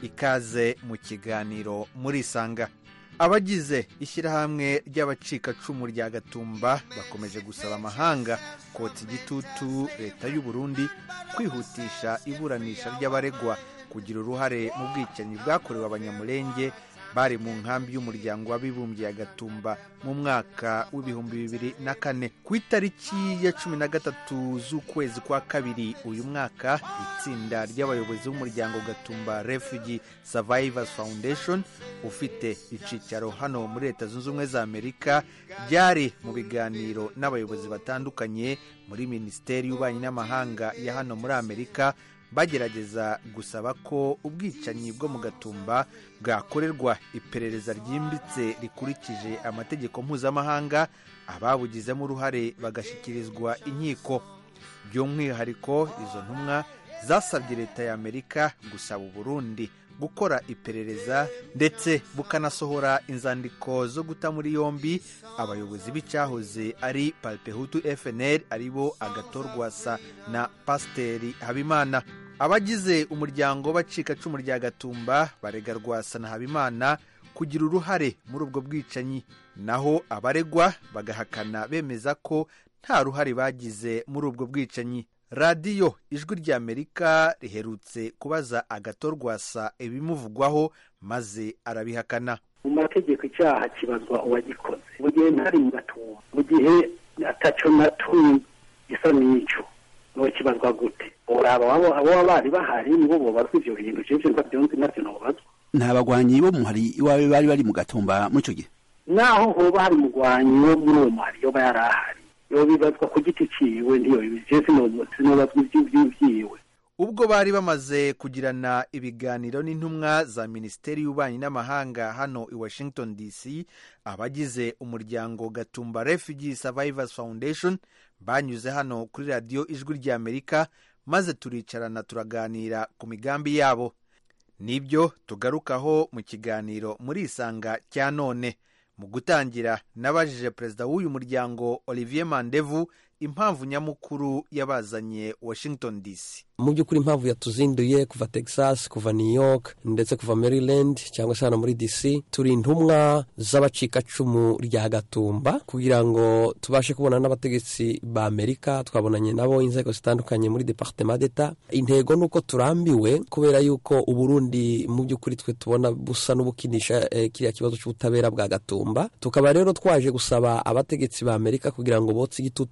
Ikaze mu kiganiro muri Sanga. Abagize ishyirahamwe ry'abacikacumu rya Gatumba bakomeje gusaba amahanga kotsa igitutu leta y'u Burundi kwihutisha iburanisha ry'abaregwa kugira uruhare mu bwicanyi bwakorewe abanyamulenge bari mu nkambi y'umuryango w'abibumbye ya Gatumba mu mwaka w'ibihumbi bibiri na kane. Ku itariki ya cumi na gatatu z'ukwezi kwa kabiri uyu mwaka, itsinda ry'abayobozi b'umuryango Gatumba Refugee Survivors Foundation ufite icicaro hano muri Leta Zunze Ubumwe za Amerika ryari mu biganiro n'abayobozi batandukanye muri Minisiteri y'Ububanyi n'Amahanga ya hano muri Amerika, bagerageza gusaba ko ubwicanyi bwo mu Gatumba bwakorerwa iperereza ryimbitse rikurikije amategeko mpuzamahanga, ababugizemo uruhare bagashyikirizwa inkiko. By'umwihariko izo ntumwa zasabye leta ya Amerika gusaba u Burundi gukora iperereza ndetse bukanasohora inzandiko zo guta muri yombi abayobozi b'icyahoze ari Parpehutu F N L aribo Agathon Rwasa na Pasiteri Habimana. Abagize umuryango w'abacikacumu rya Gatumba barega Rwasa na Habimana kugira uruhare muri ubwo bwicanyi, naho abaregwa bagahakana bemeza ko nta ruhare bagize muri ubwo bwicanyi. Radiyo ijwi ry'Amerika riherutse kubaza Agathon Rwasa ibimuvugwaho maze arabihakana. Mu mategeko icyaha kibazwa uwagikoze mu gihe ntari mu Gatumba, mu gihe ataco natumye gisa n'ico no kibazwa gute? Uraba abo bari bahari ngo bo bazwe ivyo bintu jeje ndabyonze navyo no bazwa. Nta bagwanyi bo muhari iwawe bari bari mu Gatumba muri cyo gihe? Naho ho bari mugwanyi wo muri uwo muhari yo bayarahari, yo bibazwa ku giti ciwe ndiyo jeje no sinobazwa ivy'ivyiwe. Ubwo bari bamaze kugirana ibiganiro n'intumwa za Minisiteri y'Ububanyi n'Amahanga hano i Washington D C, abagize umuryango Gatumba Refugee Survivors Foundation banyuze hano kuri radiyo ijwi ry'Amerika maze turicarana turaganira ku migambi yabo. Nibyo tugarukaho mu kiganiro muri Isanga cya none. Mu gutangira nabajije perezida w'uyu muryango Olivier Mandevu impamvu nyamukuru yabazanye Washington D C. Mu by'ukuri impamvu yatuzinduye kuva Texas, kuva New York ndetse kuva Maryland cyangwa se hano muri D C, turi intumwa z'abacikacumu rya Gatumba kugira ngo tubashe kubona n'abategetsi ba Amerika. Twabonanye nabo inzego zitandukanye muri Departement d'Etat. Intego nuko turambiwe kubera yuko u Burundi mu by'ukuri twe tubona busa n'ubukinisha eh, kiriya kibazo cy'ubutabera bwa Gatumba. Tukaba rero twaje gusaba abategetsi ba Amerika kugira ngo botse igitutu leta y'u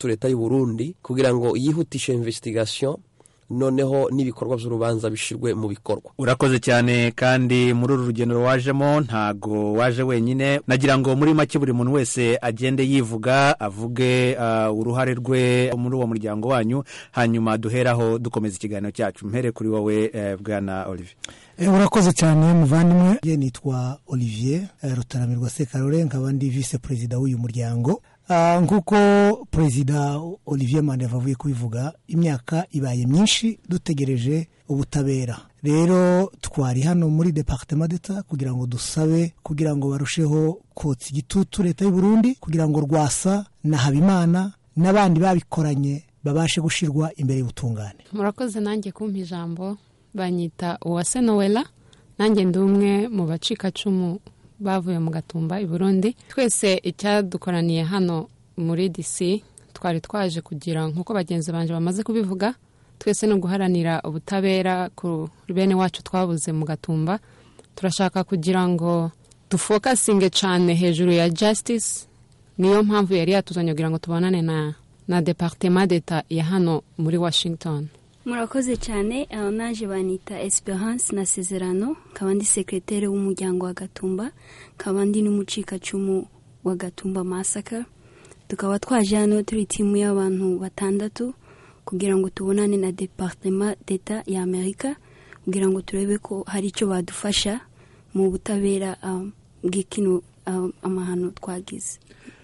Burundi kugira ngo yihutishe investigation noneho n'ibikorwa by'urubanza bishirwe mu bikorwa. Urakoze cyane kandi muri uru rugendo wajemo ntago waje wenyine, nagira ngo muri make buri muntu wese agende yivuga avuge uh, uruhare rwe muri uwo muryango wanyu, hanyuma duheraho dukomeza ikiganiro cyacu. Mpere kuri wowe uh, bwana Olivier. E, urakoze cyane muvandimwe. Je nitwa Olivier uh, Rutaramirwa Sekarore, nkaba ndi vice president w'uyu muryango. Uh, nkuko Perezida Olivier Mandela avuye kubivuga, imyaka ibaye myinshi dutegereje ubutabera. Rero twari hano muri Departement d'Etat kugira ngo dusabe kugira ngo barusheho kotsa igitutu leta y'u Burundi kugira ngo Rwasa na Habimana n'abandi babikoranye babashe gushirwa imbere y'ubutungane. Murakoze nanjye kumpa ijambo. Banyita Uwase Noella, nanjye ndumwe mu bacika cumu bavuye mu Gatumba i Burundi. Twese icyadukoraniye hano muri D C twari twaje kugira nkuko bagenzi banje bamaze kubivuga, twese no guharanira ubutabera ku bene wacu twabuze mu Gatumba. Turashaka kugira ngo dufokasinge cyane hejuru ya justice, niyo mpamvu yari yatuzanye kugira ngo tubonane na na Departement d'Etat ya hano muri Washington. Murakoze cyane. uh, naje banita Esperance na Sezerano, kabandi secrétaire w'umuryango wa Gatumba, kabandi n'umucika cumu wa Gatumba Massacre. Tukaba twaje hano turi timu y'abantu batandatu kugira ngo tubonane na Departement d'Etat ya Amerika kugira ngo turebe ko hari icyo badufasha mu butabera um, bw'ikino um, amahano twagize.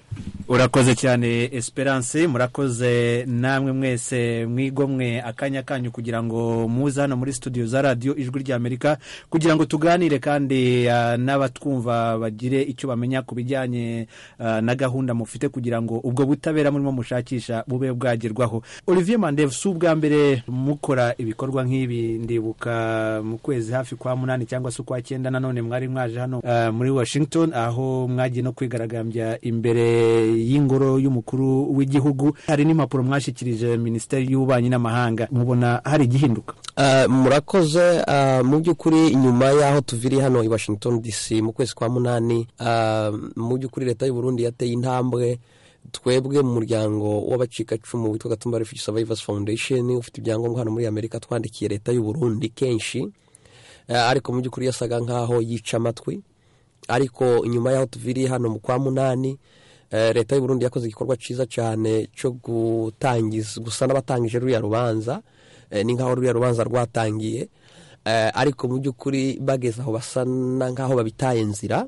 Urakoze cyane Esperance. Murakoze namwe mwese mwigomwe akanya kanyu kugira ngo muza hano muri studio za radio Ijwi rya Amerika kugira ngo tuganire kandi uh, n'abatwumva bagire icyo bamenya kubijyanye uh, na gahunda mufite kugira ngo ubwo butabera murimo mushakisha bube bwagerwaho. Olivier Mandela, subwa mbere mukora ibikorwa nk'ibi ndibuka mu kwezi hafi kwa munani cyangwa se kwa cyenda nanone mwari mwaje hano uh, muri Washington aho mwagiye no kwigaragambya imbere y'ingoro y'umukuru w'igihugu. Hari n'impapuro mwashikirije Ministeri y'Ububanyi n'Amahanga, mubona hari gihinduka? Uh, murakoze. Uh, mu by'ukuri inyuma yaho tuviri hano i Washington D C mu kwezi kwa munani, uh, mu by'ukuri leta y'u Burundi yateye intambwe. Twebwe mu muryango w'abacika cumu witwa Gatumba Refugee Survivors Foundation ufite ibyangombwa hano muri Amerika twandikiye leta y'u Burundi kenshi, uh, ariko mu by'ukuri yasaga nkaho yica amatwi. Ariko inyuma yaho tuviri hano mu kwa munani, Uh, leta y'u Burundi yakoze igikorwa ciza cyane cyo gutangiza gusa n'abatangije ruriya rubanza, uh, ni nkaho ruriya rubanza rwatangiye, uh, ariko mu by'ukuri bageze aho basana nkaho babitaye nzira.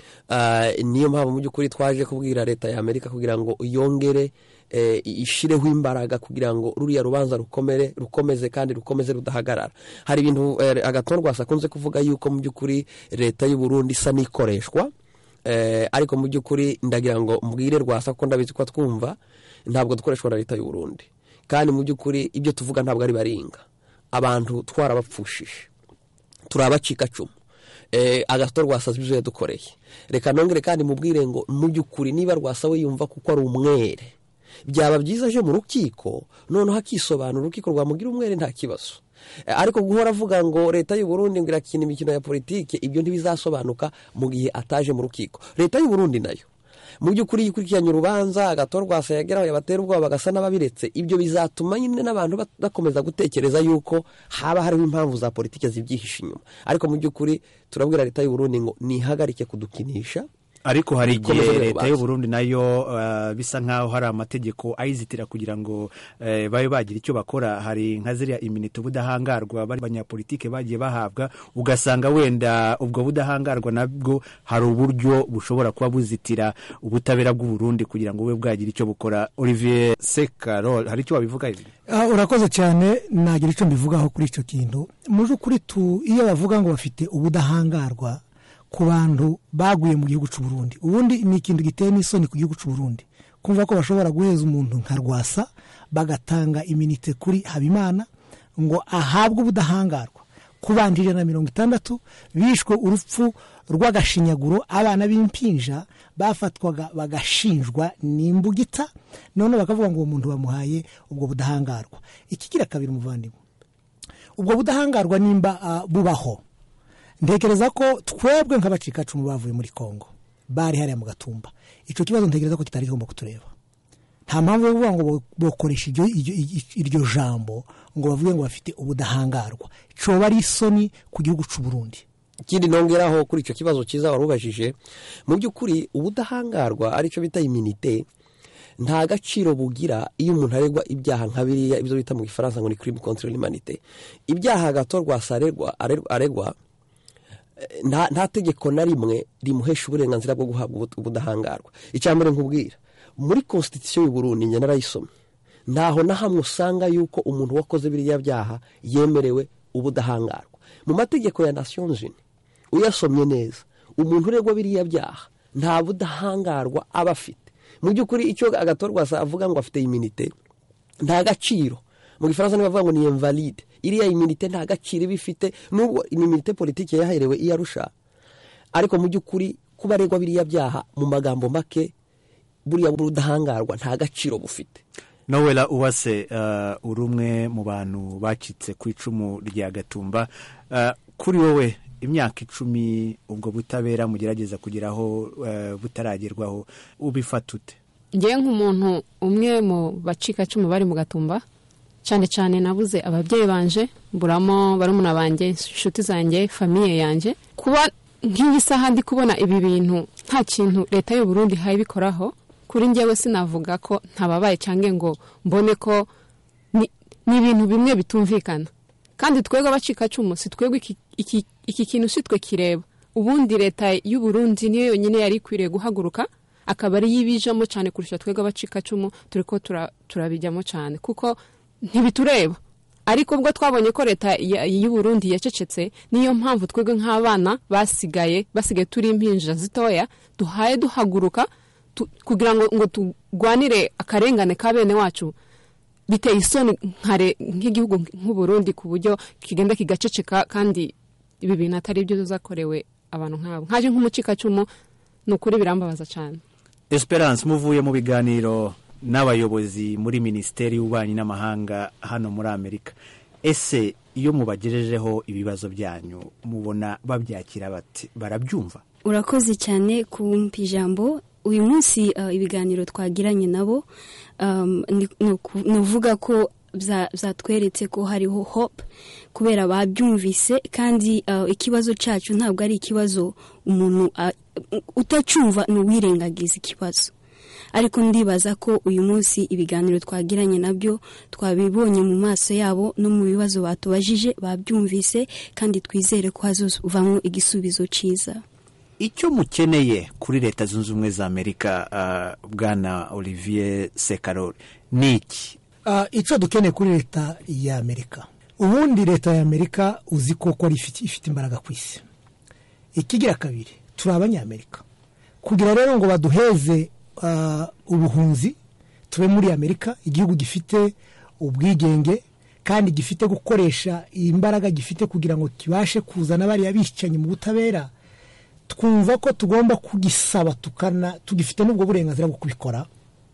Uh, niyo mpamvu mu by'ukuri twaje kubwira leta ya Amerika kugira ngo yongere uh, ishireho imbaraga kugira ngo ruriya rubanza rukomere rukomeze kandi rukomeze rudahagarara. Hari ibintu uh, Agathon Rwasa akunze kuvuga yuko mu by'ukuri leta y'u Burundi isa n'ikoreshwa. Eh, ariko mu by'ukuri ndagira ngo mbwire Rwasa ko ndabizi ko twumva ntabwo dukoreshwa na leta y'u Burundi, kandi mu by'ukuri ibyo tuvuga ntabwo ari baringa. Abantu twarabapfushije, turabacika cumu. Eh, Agathon Rwasa ibyo yadukoreye. Reka nongere kandi mubwire ngo mu by'ukuri niba Rwasa we yumva kuko ari umwere, byaba byiza aje mu rukiko noneho hakisobanura urukiko rwamugira umwere nta kibazo. Ariko guhora avuga ngo leta y'u Burundi ngira kintu imikino ya politike, ibyo ntibizasobanuka mu gihe ataje mu rukiko. Leta y'u Burundi nayo mu by'ukuri yikurikiranye urubanza, Agathon Rwasa yageraho yabatera ubwoba bagasa n'ababiretse. Ibyo bizatuma nyine n'abantu bakomeza gutekereza yuko haba hariho impamvu za politike zibyihisha inyuma. Ariko mu by'ukuri turabwira leta y'u Burundi ngo nihagarike kudukinisha. Ariko hari igihe leta y'u Burundi nayo uh, bisa nkaho hari amategeko ayizitira kugira ngo uh, babe bagira icyo bakora. Hari nka ziriya iminite budahangarwa bari banyapolitike bagiye bahabwa, ugasanga wenda ubwo budahangarwa nabwo hari uburyo bushobora kuba buzitira ubutabera bw'u Burundi kugira ngo bube bwagira icyo bukora. Olivier Sekarol, hari icyo wabivuga ibi? Uh, urakoze cyane. Nagira icyo mbivugaho kuri icyo kintu. Mu by'ukuri tu iyo bavuga ngo bafite ubudahangarwa ku bantu baguye mu gihugu cy'u Burundi, ubundi ni ikintu giteye n'isoni ku gihugu cy'u Burundi kumva ko bashobora guheza umuntu nka Rwasa bagatanga iminite kuri Habimana ngo ahabwe ubudahangarwa. Kubanjije na mirongo itandatu bishwe urupfu rw'agashinyaguro, abana b'impinja bafatwaga bagashinjwa n'imbugita, none bakavuga ngo uwo muntu bamuhaye ubwo budahangarwa. Ikigira kabiri muvandimwe, ubwo budahangarwa nimba uh, bubaho, ntekereza ko twebwe nk'abacika cumu bavuye muri Kongo bari hariya mu Gatumba, icyo kibazo ntekereza ko kitari kigomba kutureba. nta mpamvu yo kuvuga ngo bokoresha iryo iryo jambo ngo bavuge ngo bafite ubudahangarwa. Coba ari isoni ku gihugu cy'u Burundi. Ikindi nongeraho kuri icyo kibazo cyiza warubajije, mu by'ukuri ubudahangarwa aricyo bita immunité nta gaciro bugira iyo umuntu aregwa ibyaha nka biriya ibyo bita mu Gifaransa ngo ni crime contre l'humanité. Ibyaha gatorwa saregwa aregwa nta nta tegeko na rimwe rimuhesha uburenganzira bwo guhabwa ubudahangarwa. Icyambere nkubwira muri constitution y'u Burundi njye narayisomye, ntaho na hamwe usanga yuko umuntu wakoze biriya byaha yemerewe ubudahangarwa. Mu mategeko ya Nations Unies uyasomye neza, umuntu uregwa biriya byaha nta budahangarwa aba afite. Mu by'ukuri icyo agatorwa sa avuga ngo afite immunité nta gaciro. Mu Gifaransa ni bavuga ngo ni invalide. Iriya immunité nta gaciro bifite, nubwo immunité politique yaherewe iyarusha, ariko mu by'ukuri kuba aregwa biriya byaha mu magambo make buriya budahangarwa nta gaciro bufite. Noella Uwase, uh, urumwe mu bantu bacitse ku icumu rya Gatumba, uh, kuri wowe imyaka icumi ubwo butabera mugerageza kugeraho uh, butaragerwaho ubifata ute? Ngiye nk'umuntu umwe mu bacika cumu bari mu Gatumba, cyane cyane nabuze ababyeyi banje, mburamo barumuna banje, inshuti zanjye, famille yanje. Kuba nk'iyi saha ndi kubona ibi bintu nta kintu leta y'u Burundi hayibikoraho, kuri njyewe sinavuga ko ntababaye cyangwa ngo mbone ko ni, ni ibintu bimwe bitumvikana. Kandi twego abacika cumu si twego iki, iki, iki kintu si twe kireba. Ubundi leta y'u Burundi niyo yonyine yari kwiriye guhaguruka akaba ari yibijamo cyane kurusha twego abacika cumu, turiko turabijyamo cyane kuko ntibitureba. Ariko ubwo twabonye ko leta y'u Burundi yacecetse, niyo mpamvu twego nk'abana basigaye basigaye turi impinja zitoya duhaye duhaguruka tu, kugira ngo ngo tugwanire akarengane ka bene wacu. Biteye isoni nkare nk'igihugu nk'u Burundi ku buryo kigenda kigaceceka kandi ibi bintu atari byo zakorewe abantu nk'abo. Nkaje nk'umucika cumu nukuri birambabaza cyane. Esperance, muvuye mu biganiro n'abayobozi muri Ministeri y'Ububanyi n'Amahanga hano muri Amerika, ese iyo mubagejejeho ibibazo byanyu mubona babyakira bati barabyumva? Urakoze cyane kumpa ijambo. Uyu munsi uh, ibiganiro twagiranye nabo um, nuvuga ko zatweretse ko hariho hope kubera babyumvise, kandi uh, ikibazo cyacu ntabwo ari ikibazo umuntu uh, utacumva n'uwirengagiza ikibazo. Ariko ndibaza ko uyu munsi ibiganiro twagiranye nabyo twabibonye mu maso yabo no mu bibazo batubajije babyumvise, kandi twizere ko hazovamo igisubizo cyiza. Icyo mukeneye kuri leta zunze ubumwe za Amerika, uh, bwana Olivier Sekaroli, niki? Uh, icyo dukeneye kuri leta ya Amerika, ubundi leta ya Amerika uzi ko ko ifite imbaraga ku isi. Ikigira kabiri, turi abanyamerika. Kugira rero ngo baduheze uh, ubuhunzi tube muri Amerika, igihugu gifite ubwigenge kandi gifite gukoresha imbaraga gifite kugira ngo kibashe kuzana bari yabicanye mu butabera, twumva ko tugomba kugisaba tukana tugifite n'ubwo burenganzira bwo kubikora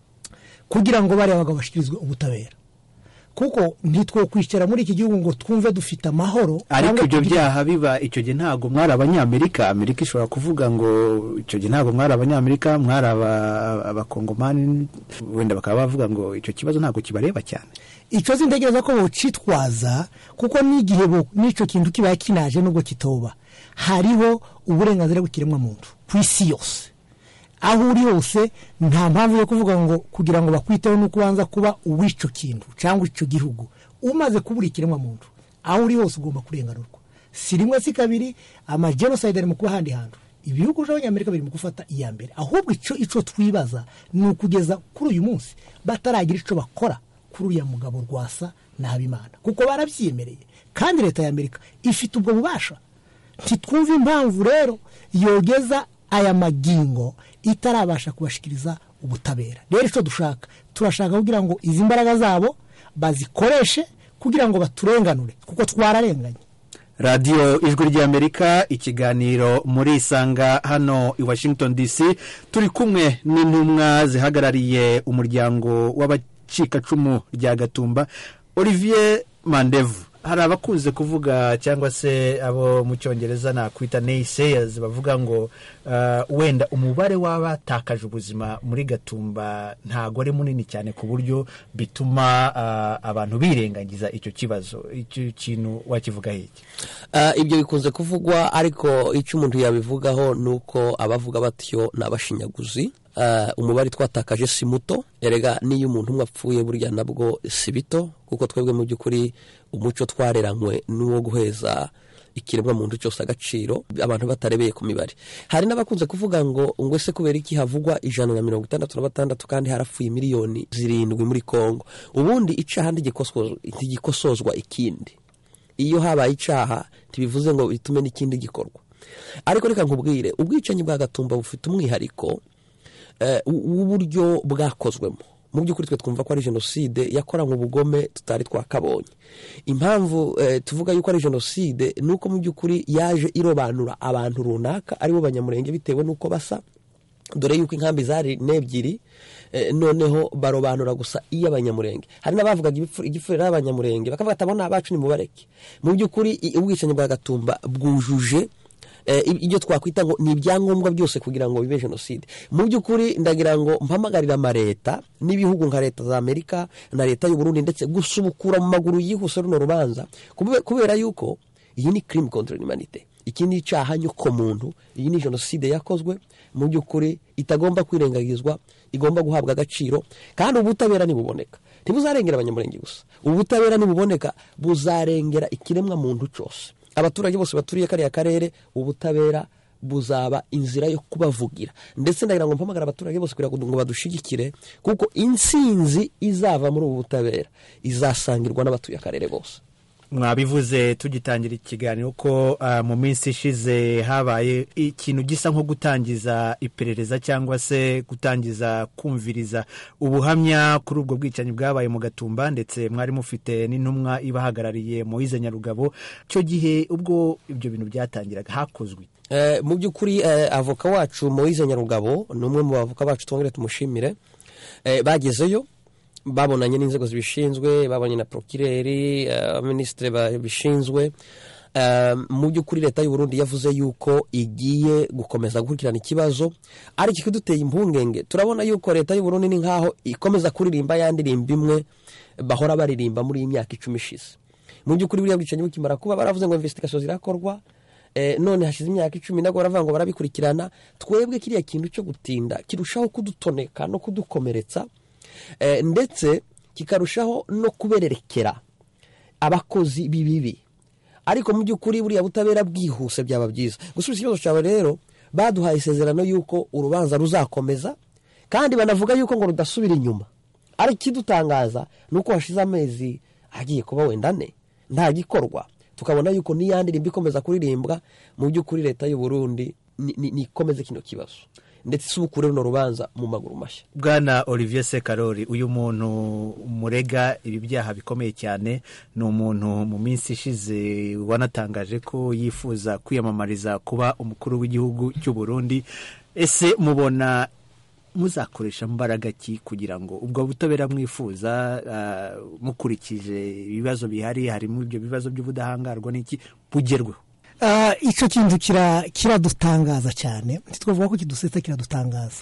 kugira ngo bari abagabashirizwe ubutabera. Kuko ntitwo kwicara muri iki gihugu ngo twumve dufite amahoro. Ariko ibyo byaha biba icyo gihe ntago mwari abanyamerika. Amerika ishobora kuvuga ngo icyo gihe ntago mwari abanyamerika, mwari abakongomani, wenda bakaba bavuga ngo icyo kibazo ntago kibareba cyane. Icyo zindegereza ko bocitwaza, kuko n'igihe bo nico kintu kibaye kinaje nubwo kitoba, hariho uburenganzira bw'ikiremwa muntu ku isi yose. Aho uri hose nta mpamvu yo kuvuga ngo kugira ngo bakwiteho no kubanza kuba uwico kintu cyangwa ico gihugu. Umaze kubura ikiremwa muntu, aho uri hose ugomba kurenganurwa. Si rimwe si kabiri, ama genocide ari mu kuba handi hantu. Ibihugu by'Abanyamerika biri mu gufata iya mbere. Ahubwo ico ico twibaza ni ukugeza kuri uyu munsi bataragira ico bakora kuri uya mugabo Rwasa na Habimana, kuko barabyiyemereye kandi leta ya Amerika ifite ubwo bubasha. Ntitwumva impamvu rero yogeza aya magingo itarabasha kubashikiriza ubutabera. Rero ico dushaka, turashaka kugira ngo izi mbaraga zabo bazikoreshe kugira ngo baturenganure, kuko twararenganye. Radio Ijwi ry'Amerika, ikiganiro muri Isanga hano i Washington D C, turi kumwe n'intumwa zihagarariye umuryango w'abacika cumu rya Gatumba. Olivier Mandevu, hari abakunze kuvuga cyangwa se abo mu cyongereza nakwita naysayers bavuga ngo uh, wenda umubare w'abatakaje ubuzima muri Gatumba ntago ari munini cyane ku buryo bituma uh, abantu birengagiza icyo kibazo. Icyo kintu wakivuga hiki? Uh, ibyo bikunze kuvugwa, ariko icyo umuntu yabivugaho nuko abavuga batyo nabashinyaguzi. Uh, umubare twatakaje si muto, erega niyo umuntu umwe apfuye burya nabwo si bito, kuko twebwe mu by'ukuri umuco twareranywe n'uwo guheza ikiremwa muntu cyose agaciro, abantu batarebeye ku mibare. Hari n'abakunze kuvuga ngo ngo se kubera iki havugwa ijana na mirongo itandatu na batandatu kandi harapfuye miliyoni zirindwi muri Kongo. Ubundi icaha ntigikosozwa ikindi. Iyo habaye icaha ntibivuze ngo bitume n'ikindi gikorwa. Ariko reka nkubwire, ubwicanyi bwa Gatumba bufite umwihariko uburyo bwakozwemo. Mu by'ukuri twe twumva ko ari jenoside yakoranywe ubugome tutari twakabonye. Impamvu eh, tuvuga yuko ari jenoside nuko mu by'ukuri yaje irobanura abantu runaka ari bo Banyamurenge bitewe nuko basa, dore yuko inkambi zari nebyiri, eh, noneho barobanura gusa iya Banyamurenge. Hari n'abavugaga igifurira y'Abanyamurenge bakavuga atabona abacu ni mubareke. Mu by'ukuri ubwicanyi bwa Gatumba bwujuje ibyo twakwita ngo ni ibyangombwa byose kugira ngo bibe jenoside. Mu by'ukuri ndagira ngo mpamagarira amareta n'ibihugu nka leta za Amerika na leta y'u Burundi ndetse gusubukura mu maguru yihuse runo rubanza, kubera yuko iyi ni crime contre l'humanité, iki ni icyaha nyoko muntu, iyi ni jenoside yakozwe mu by'ukuri itagomba kwirengagizwa, igomba guhabwa agaciro, kandi ubutabera nibuboneka ntibuzarengera Abanyamurenge gusa, ubutabera nibuboneka buzarengera ikiremwa muntu cyose. Abaturage bose baturiye kariya karere ubutabera buzaba inzira yo kubavugira, ndetse ndagira ngo mpamagara abaturage bose kugira ngo badushigikire, kuko insinzi izava muri ubu butabera izasangirwa n'abatuye akarere bose. Mwabivuze tugitangira ikiganiro ko uh, mu minsi ishize habaye ikintu gisa nko gutangiza iperereza cyangwa se gutangiza kumviriza ubuhamya kuri ubwo bwicanyi bwabaye mu Gatumba, ndetse mwari mufite n'intumwa ibahagarariye Moise Nyarugabo. Cyo gihe ubwo ibyo bintu byatangiraga hakozwe eh, mu by'ukuri eh, avoka wacu Moise Nyarugabo numwe mu bavoka bacu twongere tumushimire, eh, bagezeyo babonanye n'inzego zibishinzwe, babonye na procureri, uh, ministre babishinzwe. Uh, mu by'ukuri leta y'u Burundi yavuze yuko igiye gukomeza gukurikirana ikibazo, ari kikiduteye impungenge. Turabona yuko leta y'u Burundi ni nkaho ikomeza kuririmba yandirimba imwe bahora baririmba muri imyaka icumi ishize. Mu by'ukuri buriya bwicanyi bukimara kuba baravuze ngo investigation zirakorwa, eh, none hashize imyaka icumi nago baravuga ngo barabikurikirana. Twebwe kiriya kintu cyo gutinda kirushaho kudutoneka no kudukomeretsa, Eh, ndetse kikarushaho no kubererekera abakozi bibibi. Ariko mu by'ukuri buriya butabera bwihuse byaba byiza. Gusubiza ikibazo cyawe rero, baduhaye isezerano yuko urubanza ruzakomeza, kandi banavuga yuko ngo rudasubira inyuma. Ari kidutangaza nuko hashize amezi agiye kuba wenda ne nta gikorwa, tukabona yuko niyandi rimbi komeza kuririmbwa. Mu by'ukuri leta y'u Burundi ni ikomeze kino kibazo, ndetse subukure no rubanza mu maguru mashya. Bwana Olivier Sekarori, uyu muntu murega ibi byaha bikomeye cyane, ni umuntu mu minsi ishize wanatangaje ko yifuza kwiyamamariza kuba umukuru w'igihugu cy'u Burundi. Ese mubona muzakoresha imbaraga ki kugira ngo ubwo butabera mwifuza, uh, mukurikije ibibazo bihari, harimo ibyo bibazo by'ubudahangarwa n'iki, bugerweho? Uh, ico kintu kira kiradutangaza cyane, twavuga ko kidusetsa kiradutangaza.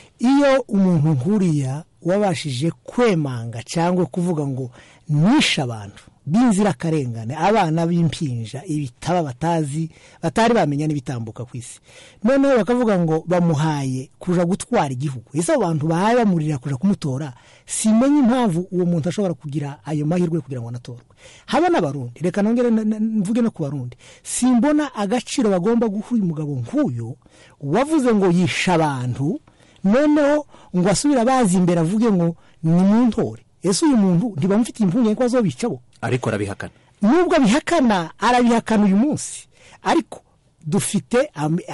Iyo umuntu nkuriya wabashije kwemanga cyangwa kuvuga ngo nisha abantu binzira karengane, abana b'impinja ibitaba batazi batari bamenya nibitambuka kwisi, none bakavuga ngo bamuhaye kuja gutwara igihugu. Ese abantu bahaye bamurira kuja kumutora, simenye impamvu uwo muntu ashobora kugira ayo mahirwe kugira ngo anatorwe. Haba n'abarundi, reka nongere mvuge no ku Barundi, simbona agaciro bagomba guha umugabo nk'uyo wavuze ngo yisha abantu, noneho ngo asubira bazi imbere avuge ngo ni muntore. Ese uyu muntu ntibamufite impungenge ko azobicabo, ariko arabihakana. Nubwo bihakana, arabihakana uyu munsi, ariko dufite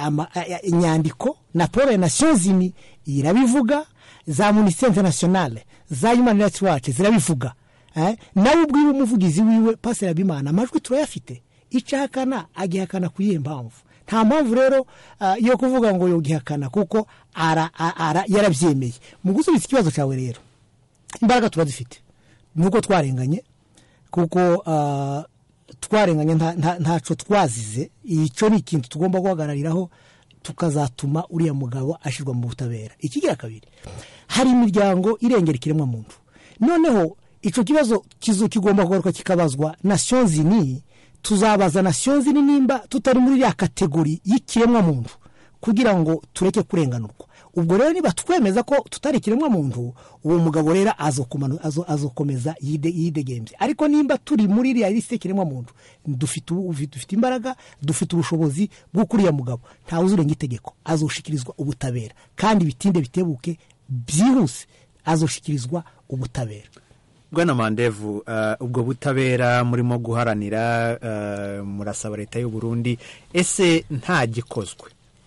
inyandiko na Pole Nations Unies irabivuga, za Amnesty International, za Human Rights Watch zirabivuga. Eh, nawe ubwo umuvugizi wiwe Pastor Bimana amajwi turayafite, icahakana agihakana kuyihe mpamvu. Nta mpamvu rero uh, yo kuvuga ngo yo gihakana, kuko ara, ara yarabyemeye. Mu gusubiza ikibazo cyawe rero, imbaraga turazifite nuko twarenganye, kuko uh, twarenganye ntaco twazize. Icyo ni ikintu tugomba guhagarariraho tukazatuma uriya mugabo ashirwa mu butabera. Ikigira kabiri, hari imiryango irengera ikiremwa muntu. Noneho ico kibazo kizo kigomba kugaruka kikabazwa Nations Unies. Tuzabaza Nations Unies nimba tutari muri ya kategori y'ikiremwa muntu kugira ngo tureke kurenganurwa. Ubwo rero niba twemeza ko tutari kiremwa muntu, uwo mugabo rero azokomano azo azokomeza yide yide games. Ariko nimba turi muri ya liste kiremwa muntu, dufite dufite imbaraga, dufite ubushobozi bwo kuriya mugabo, nta uzurenga itegeko, azoshikirizwa ubutabera kandi bitinde bitebuke byihuse, azoshikirizwa ubutabera. Bwana Mandevu, uh, ubwo butabera murimo guharanira uh, murasaba leta y'u Burundi, ese nta gikozwe?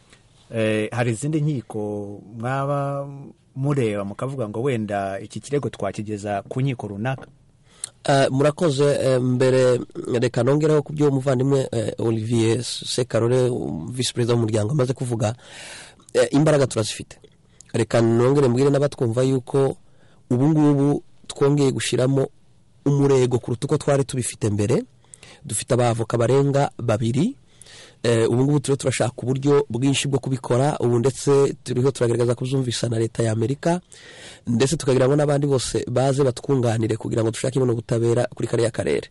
Eh, hari izindi nkiko mwaba mureba mukavuga ngo wenda iki kirego twakigeza ku nkiko runaka? Uh, murakoze. uh, mbere reka nongereho ku byo umuvandimwe uh, Olivier Sekarore, vice president w'umuryango, amaze kuvuga. uh, imbaraga turazifite. Reka nongere mbwire n'abatwumva yuko ubu ngubu twongeye gushiramo umurego kuruta uko twari tubifite mbere. Dufite abavoka barenga babiri. Eh, ubu ngubu turiho turashaka uburyo bwinshi bwo kubikora, ubu ndetse turiho turagaragaza kuzumvisa na leta ya Amerika, ndetse tukagira ngo n'abandi bose baze batwunganire kugira ngo dushake ibintu butabera kuri kariya karere.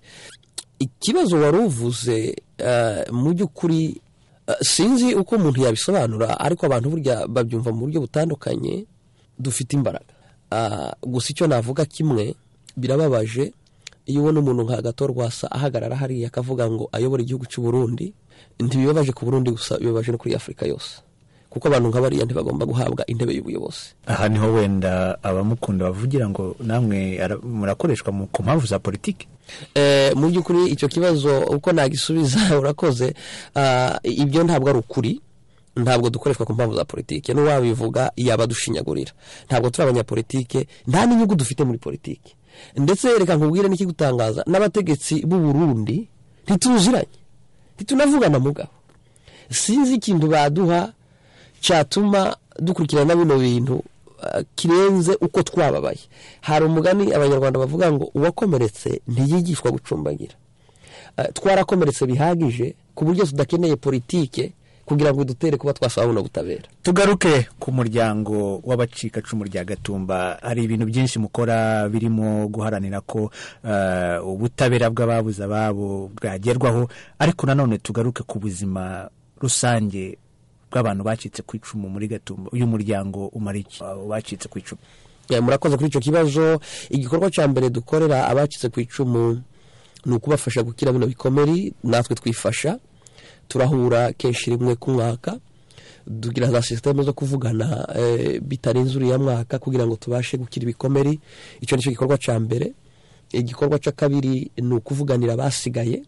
Ikibazo waruvuze uh, mu by'ukuri uh, sinzi uko umuntu yabisobanura, ariko abantu burya babyumva mu buryo butandukanye. Dufite imbaraga. Uh, gusa icyo navuga kimwe, birababaje iyo ubona umuntu nka Gato Rwasa ahagarara hariya akavuga ngo ayobora igihugu cy'u Burundi. Ntibibabaje ku Burundi gusa, bibabaje no kuri Afrika yose, kuko abantu nk'abariya ntibagomba guhabwa intebe y'ubuyobozi. Aha niho wenda abamukunda bavugira ngo namwe murakoreshwa mu mpamvu za politiki. Eh, mu by'ukuri icyo kibazo uko nagisubiza urakoze. Uh, ibyo ntabwo ari ukuri, ntabwo dukoreshwa ku mpamvu za politiki. No wabivuga yaba dushinyagurira. Ntabwo turi abanyapolitike, nta n'inyungu dufite muri politiki. Ndetse reka nkubwire n'iki gutangaza, n'abategetsi b'u Burundi ntituziranye, ntitunavugana mugabo. Sinzi ikintu baduha cyatuma dukurikirana bino bintu uh, kirenze uko twababaye. Hari umugani abanyarwanda bavuga ngo uwakomeretse ntiyigishwa gucumbagira. Uh, twarakomeretse bihagije ku buryo tudakeneye politike kugira ngo dutere kuba twasabona butabera. Tugaruke ku muryango w'abacika cumu rya Gatumba. Hari ibintu byinshi mukora birimo guharanira ko uh, ubutabera bw'ababuza babo bwagerwaho, ariko nanone tugaruke ku buzima rusange bw'abantu bacitse ku icumu muri Gatumba. Uyu muryango umariki uh, bacitse ku icumu. Ya, murakoze kuri ico kibazo. Igikorwa cya mbere dukorera abacitse ku icumu ni ukubafasha gukira bino bikomeri. Natwe twifasha, turahura kenshi rimwe ku mwaka, dugira za systeme zo kuvugana e, bitarenze uriya mwaka kugira ngo tubashe gukira ibikomeri. Icyo nicyo gikorwa cya mbere. Igikorwa cya kabiri ni ukuvuganira basigaye.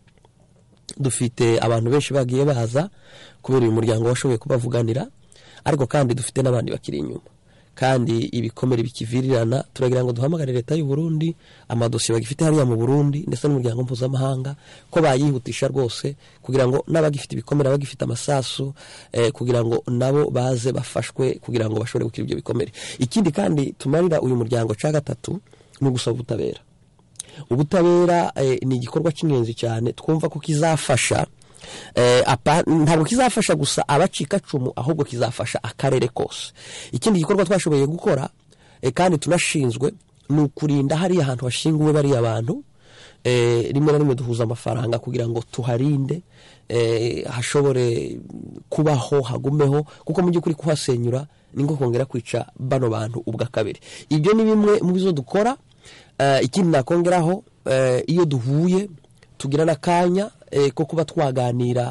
Dufite abantu benshi bagiye baza kubera uyu muryango washoboye kubavuganira, ariko kandi dufite n'abandi bakiri inyuma, kandi ibikomere bikivirirana. Turagira ngo duhamagare leta y'u Burundi, amadosiye bagifite hariya mu Burundi ndetse n'umuryango mpuzamahanga ko bayihutisha rwose kugira ngo n'abagifite ibikomere, abagifite amasasu eh, kugira ngo nabo baze bafashwe kugira ngo bashobore gukira ibyo bikomere. Ikindi kandi tumarira uyu muryango cya gatatu ni gusaba ubutabera. Ubutabera eh, ni igikorwa cy'ingenzi cyane, twumva ko kizafasha eh, apa, ntabwo kizafasha gusa abacika cumu, ahubwo kizafasha akarere kose. Ikindi gikorwa twashoboye gukora eh, kandi tunashinzwe ni ukurinda hariya ahantu hashinguwe bariya abantu. Eh, rimwe na rimwe duhuza amafaranga kugira ngo tuharinde eh, hashobore kubaho hagumeho, kuko mu by'ukuri kuhasenyura ni ngo kongera kwica bano bantu ubwa kabiri. Ibyo ni bimwe mu bizo dukora. Uh, ikindi nakongeraho, uh, iyo duhuye tugira nakanya uh, ko kuba twaganira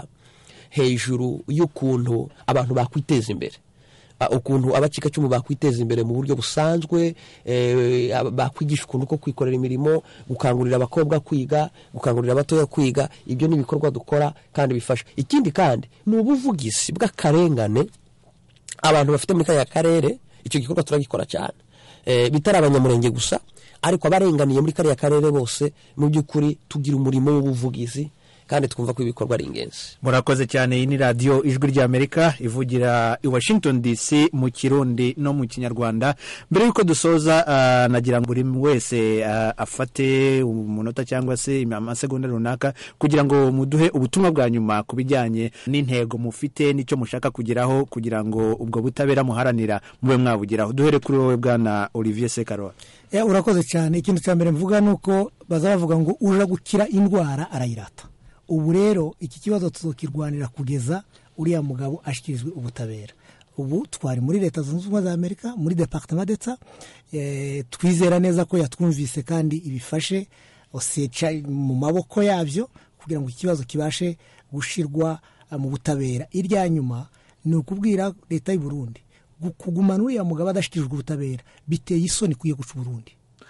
hejuru y'ukuntu abantu bakwiteza imbere, uh, ukuntu abacika cumu bakwiteza imbere mu buryo busanzwe, uh, bakwigisha ukuntu ko kwikorera imirimo, gukangurira abakobwa kwiga, gukangurira abatoya kwiga. Ibyo ni ibikorwa dukora kandi bifasha. Ikindi kandi ni ubuvugizi bw'akarengane abantu bafite muri kaya karere. Icyo gikorwa turagikora cyane, uh, bitari abanyamurenge gusa, ariko abarenganiye muri kariya karere bose. Mu by'ukuri tugira umurimo w'ubuvugizi kandi twumva ko ibikorwa ari ingenzi. Murakoze cyane. Iyi ni radio Ijwi ry'Amerika ivugira i Washington D C mu Kirundi no mu Kinyarwanda. Mbere yuko dusoza uh, nagira ngo buri wese uh, afate umunota cyangwa se amasegonda runaka kugira ngo muduhe ubutumwa bwa nyuma kubijyanye n'intego mufite n'icyo mushaka kugeraho kugira ngo ubwo butabera muharanira mube mwabugeraho. Duhere kuri wowe bwana Olivier Sekarora. Ya urakoze cyane. Ikintu cya mbere mvuga nuko bazavuga ngo uje gukira indwara arayirata. Ubu rero iki kibazo tuzokirwanira kugeza uriya mugabo ashikirizwe ubutabera. Ubu twari muri leta zunze ubumwe za Amerika muri departement d'Etat, eh, twizera neza ko yatwumvise kandi ibifashe osecha mu maboko yabyo kugira ngo ikibazo kibashe gushirwa uh, mu butabera. Irya nyuma ni ukubwira leta y'u Burundi kugumana uriya mugabo adashikirijwe ubutabera biteye isoni kuye guca Burundi.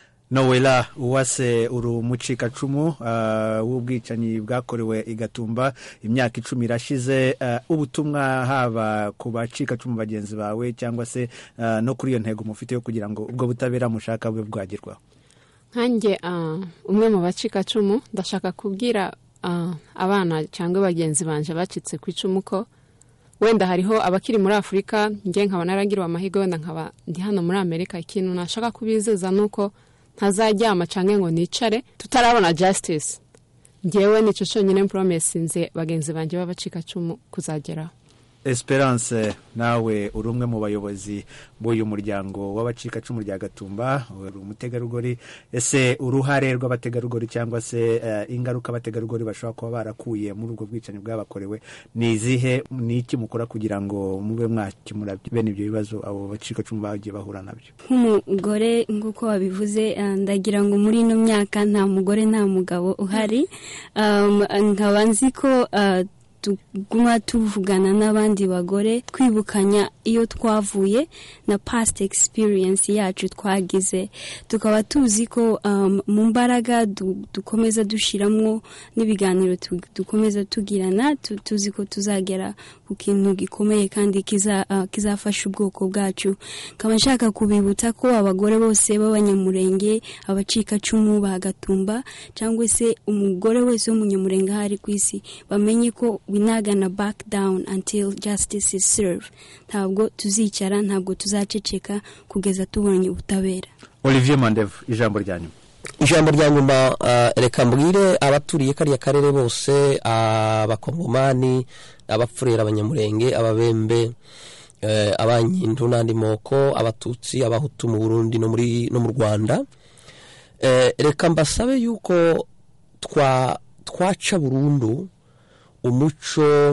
Noella Uwase uru mucika cumu uh, w'ubwicanyi bwakorewe igatumba imyaka icumi irashize, uh, ubutumwa haba ku bacika cumu bagenzi bawe cyangwa se uh, no kuri iyo ntego mufite yo kugira ngo ubwo butabera mushaka bwe bwagirwa. Nkanjye uh, umwe mu bacika cumu ndashaka kubwira uh, abana cyangwa bagenzi banje bacitse ku icumu ko wenda hariho abakiri muri Afrika, nge nkaba naragirwa amahigo wenda nkaba ndi hano muri Amerika. Ikintu nashaka kubizeza nuko ntazajyama canke ngo nicare tutarabona justice. Ngewe nico cyonyine promise nze bagenzi banje babacika cumu kuzageraho. Esperance, nawe uri umwe mu bayobozi b'uyu muryango w'abacika cumu rya Gatumba, uri umutegarugori. Ese uruhare rw'abategarugori cyangwa se uh, ingaruka abategarugori bashobora kuba barakuye muri ubwo bwicanyi bwabakorewe ni izihe? Ni iki mukora kugira ngo mube mwakemura bene ibyo bibazo abo bacika cumu bagiye bahura nabyo? Nk'umugore nguko wabivuze, ndagira ngo muri ino myaka nta mugore nta mugabo uhari. um, nkaba nzi ko uh, tuguma tuvugana n'abandi bagore twibukanya iyo twavuye na past experience yacu twagize, tukaba tuzi ko um, mu mbaraga du, dukomeza dushiramo n'ibiganiro tu, dukomeza tugirana tu, tuzi ko tuzagera ku kintu gikomeye kandi kiza uh, kizafasha ubwoko bwacu. Kaba nshaka kubibutsa ko abagore bose b'abanyamurenge, abacika cumu bagatumba cyangwa se umugore wese w'umunyamurenge hari ku isi bamenye ko we not gonna back down until justice is served. Ntabwo tuzicara, ntabwo tuzaceceka kugeza tubonye ubutabera. Olivier Mandevu, ijambo ryanyu. Ijambo ryanyuma uh, reka mbwire abaturiye kariya karere bose, abakongomani, uh, abapfurera, abanyamurenge, ababembe, uh, abanyindu n'andi moko, abatutsi, abahutu mu Burundi no muri no mu Rwanda, uh, reka mbasabe yuko twa twaca burundu umuco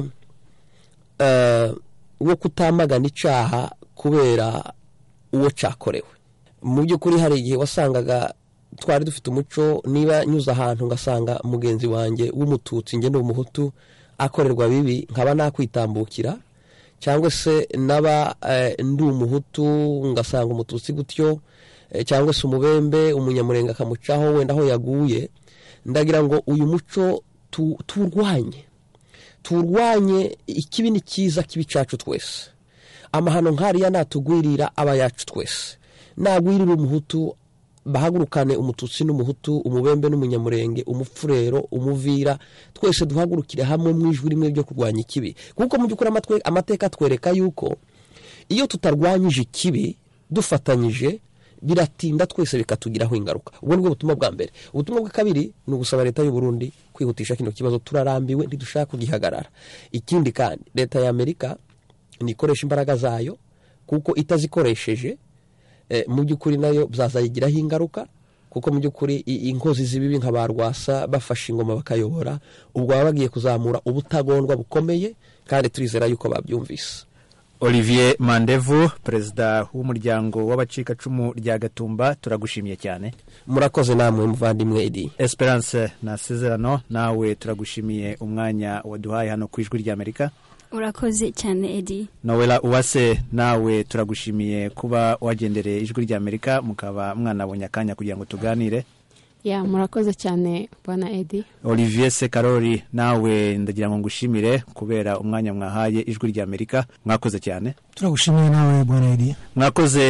uh, wo kutamagana icaha kubera uwo cakorewe. Mu by'ukuri hari igihe wasangaga twari dufite umuco, niba nyuza ahantu ngasanga mugenzi wanjye w'umututsi nge n'umuhutu akorerwa bibi nkaba nakwitambukira, cyangwa se naba uh, ndi umuhutu ngasanga umututsi gutyo, uh, cyangwa se umubembe umunyamurenge akamucaho wenda aho yaguye. Ndagira ngo uyu muco tu, turwanye turwanye ikibi ni cyiza kibi cacu twese. Amahano nkariya natugwirira aba yacu twese. Nagwirira umuhutu bahagurukane umututsi n'umuhutu, umubembe n'umunyamurenge, umupfurero, umuvira, twese duhagurukire hamwe mu ijwi rimwe ryo kurwanya ikibi. Kuko mu byukuri amateka twereka yuko iyo tutarwanyije ikibi dufatanyije biratinda twese bikatugiraho ingaruka. Ubwo nibwo butumwa bwa mbere. Ubutumwa bwa kabiri ni ugusaba leta y'u Burundi kwihutisha kino kibazo, turarambiwe ntidushaka kugihagarara. Ikindi kandi leta ya Amerika nikoresha imbaraga zayo, kuko itazikoresheje e, mu byukuri nayo byazayigiraho ingaruka, kuko mu byukuri inkozi zibibi nka barwasa bafashe ingoma bakayobora, ubwo baba bagiye kuzamura ubutagondwa bukomeye, kandi turizera yuko babyumvise. Olivier Mandevu, perezida w'umuryango w'abacika cumu rya Gatumba, turagushimiye cyane. Murakoze namwe muvandimwe Edi. Esperance na Sezerano, nawe turagushimiye umwanya waduhaye hano ku Ijwi ry'Amerika. Urakoze cyane Edi. Noella Uwase, nawe turagushimiye kuba wagendereye Ijwi ry'Amerika mukaba mwanabonye akanya kugira ngo tuganire. Ya murakoze cyane bwana Edi. Olivier Sekarori, nawe ndagira ngo ngushimire kubera umwanya mwahaye Ijwi ry'Amerika. Mwakoze cyane. Turagushimiye nawe bwana Edi. Mwakoze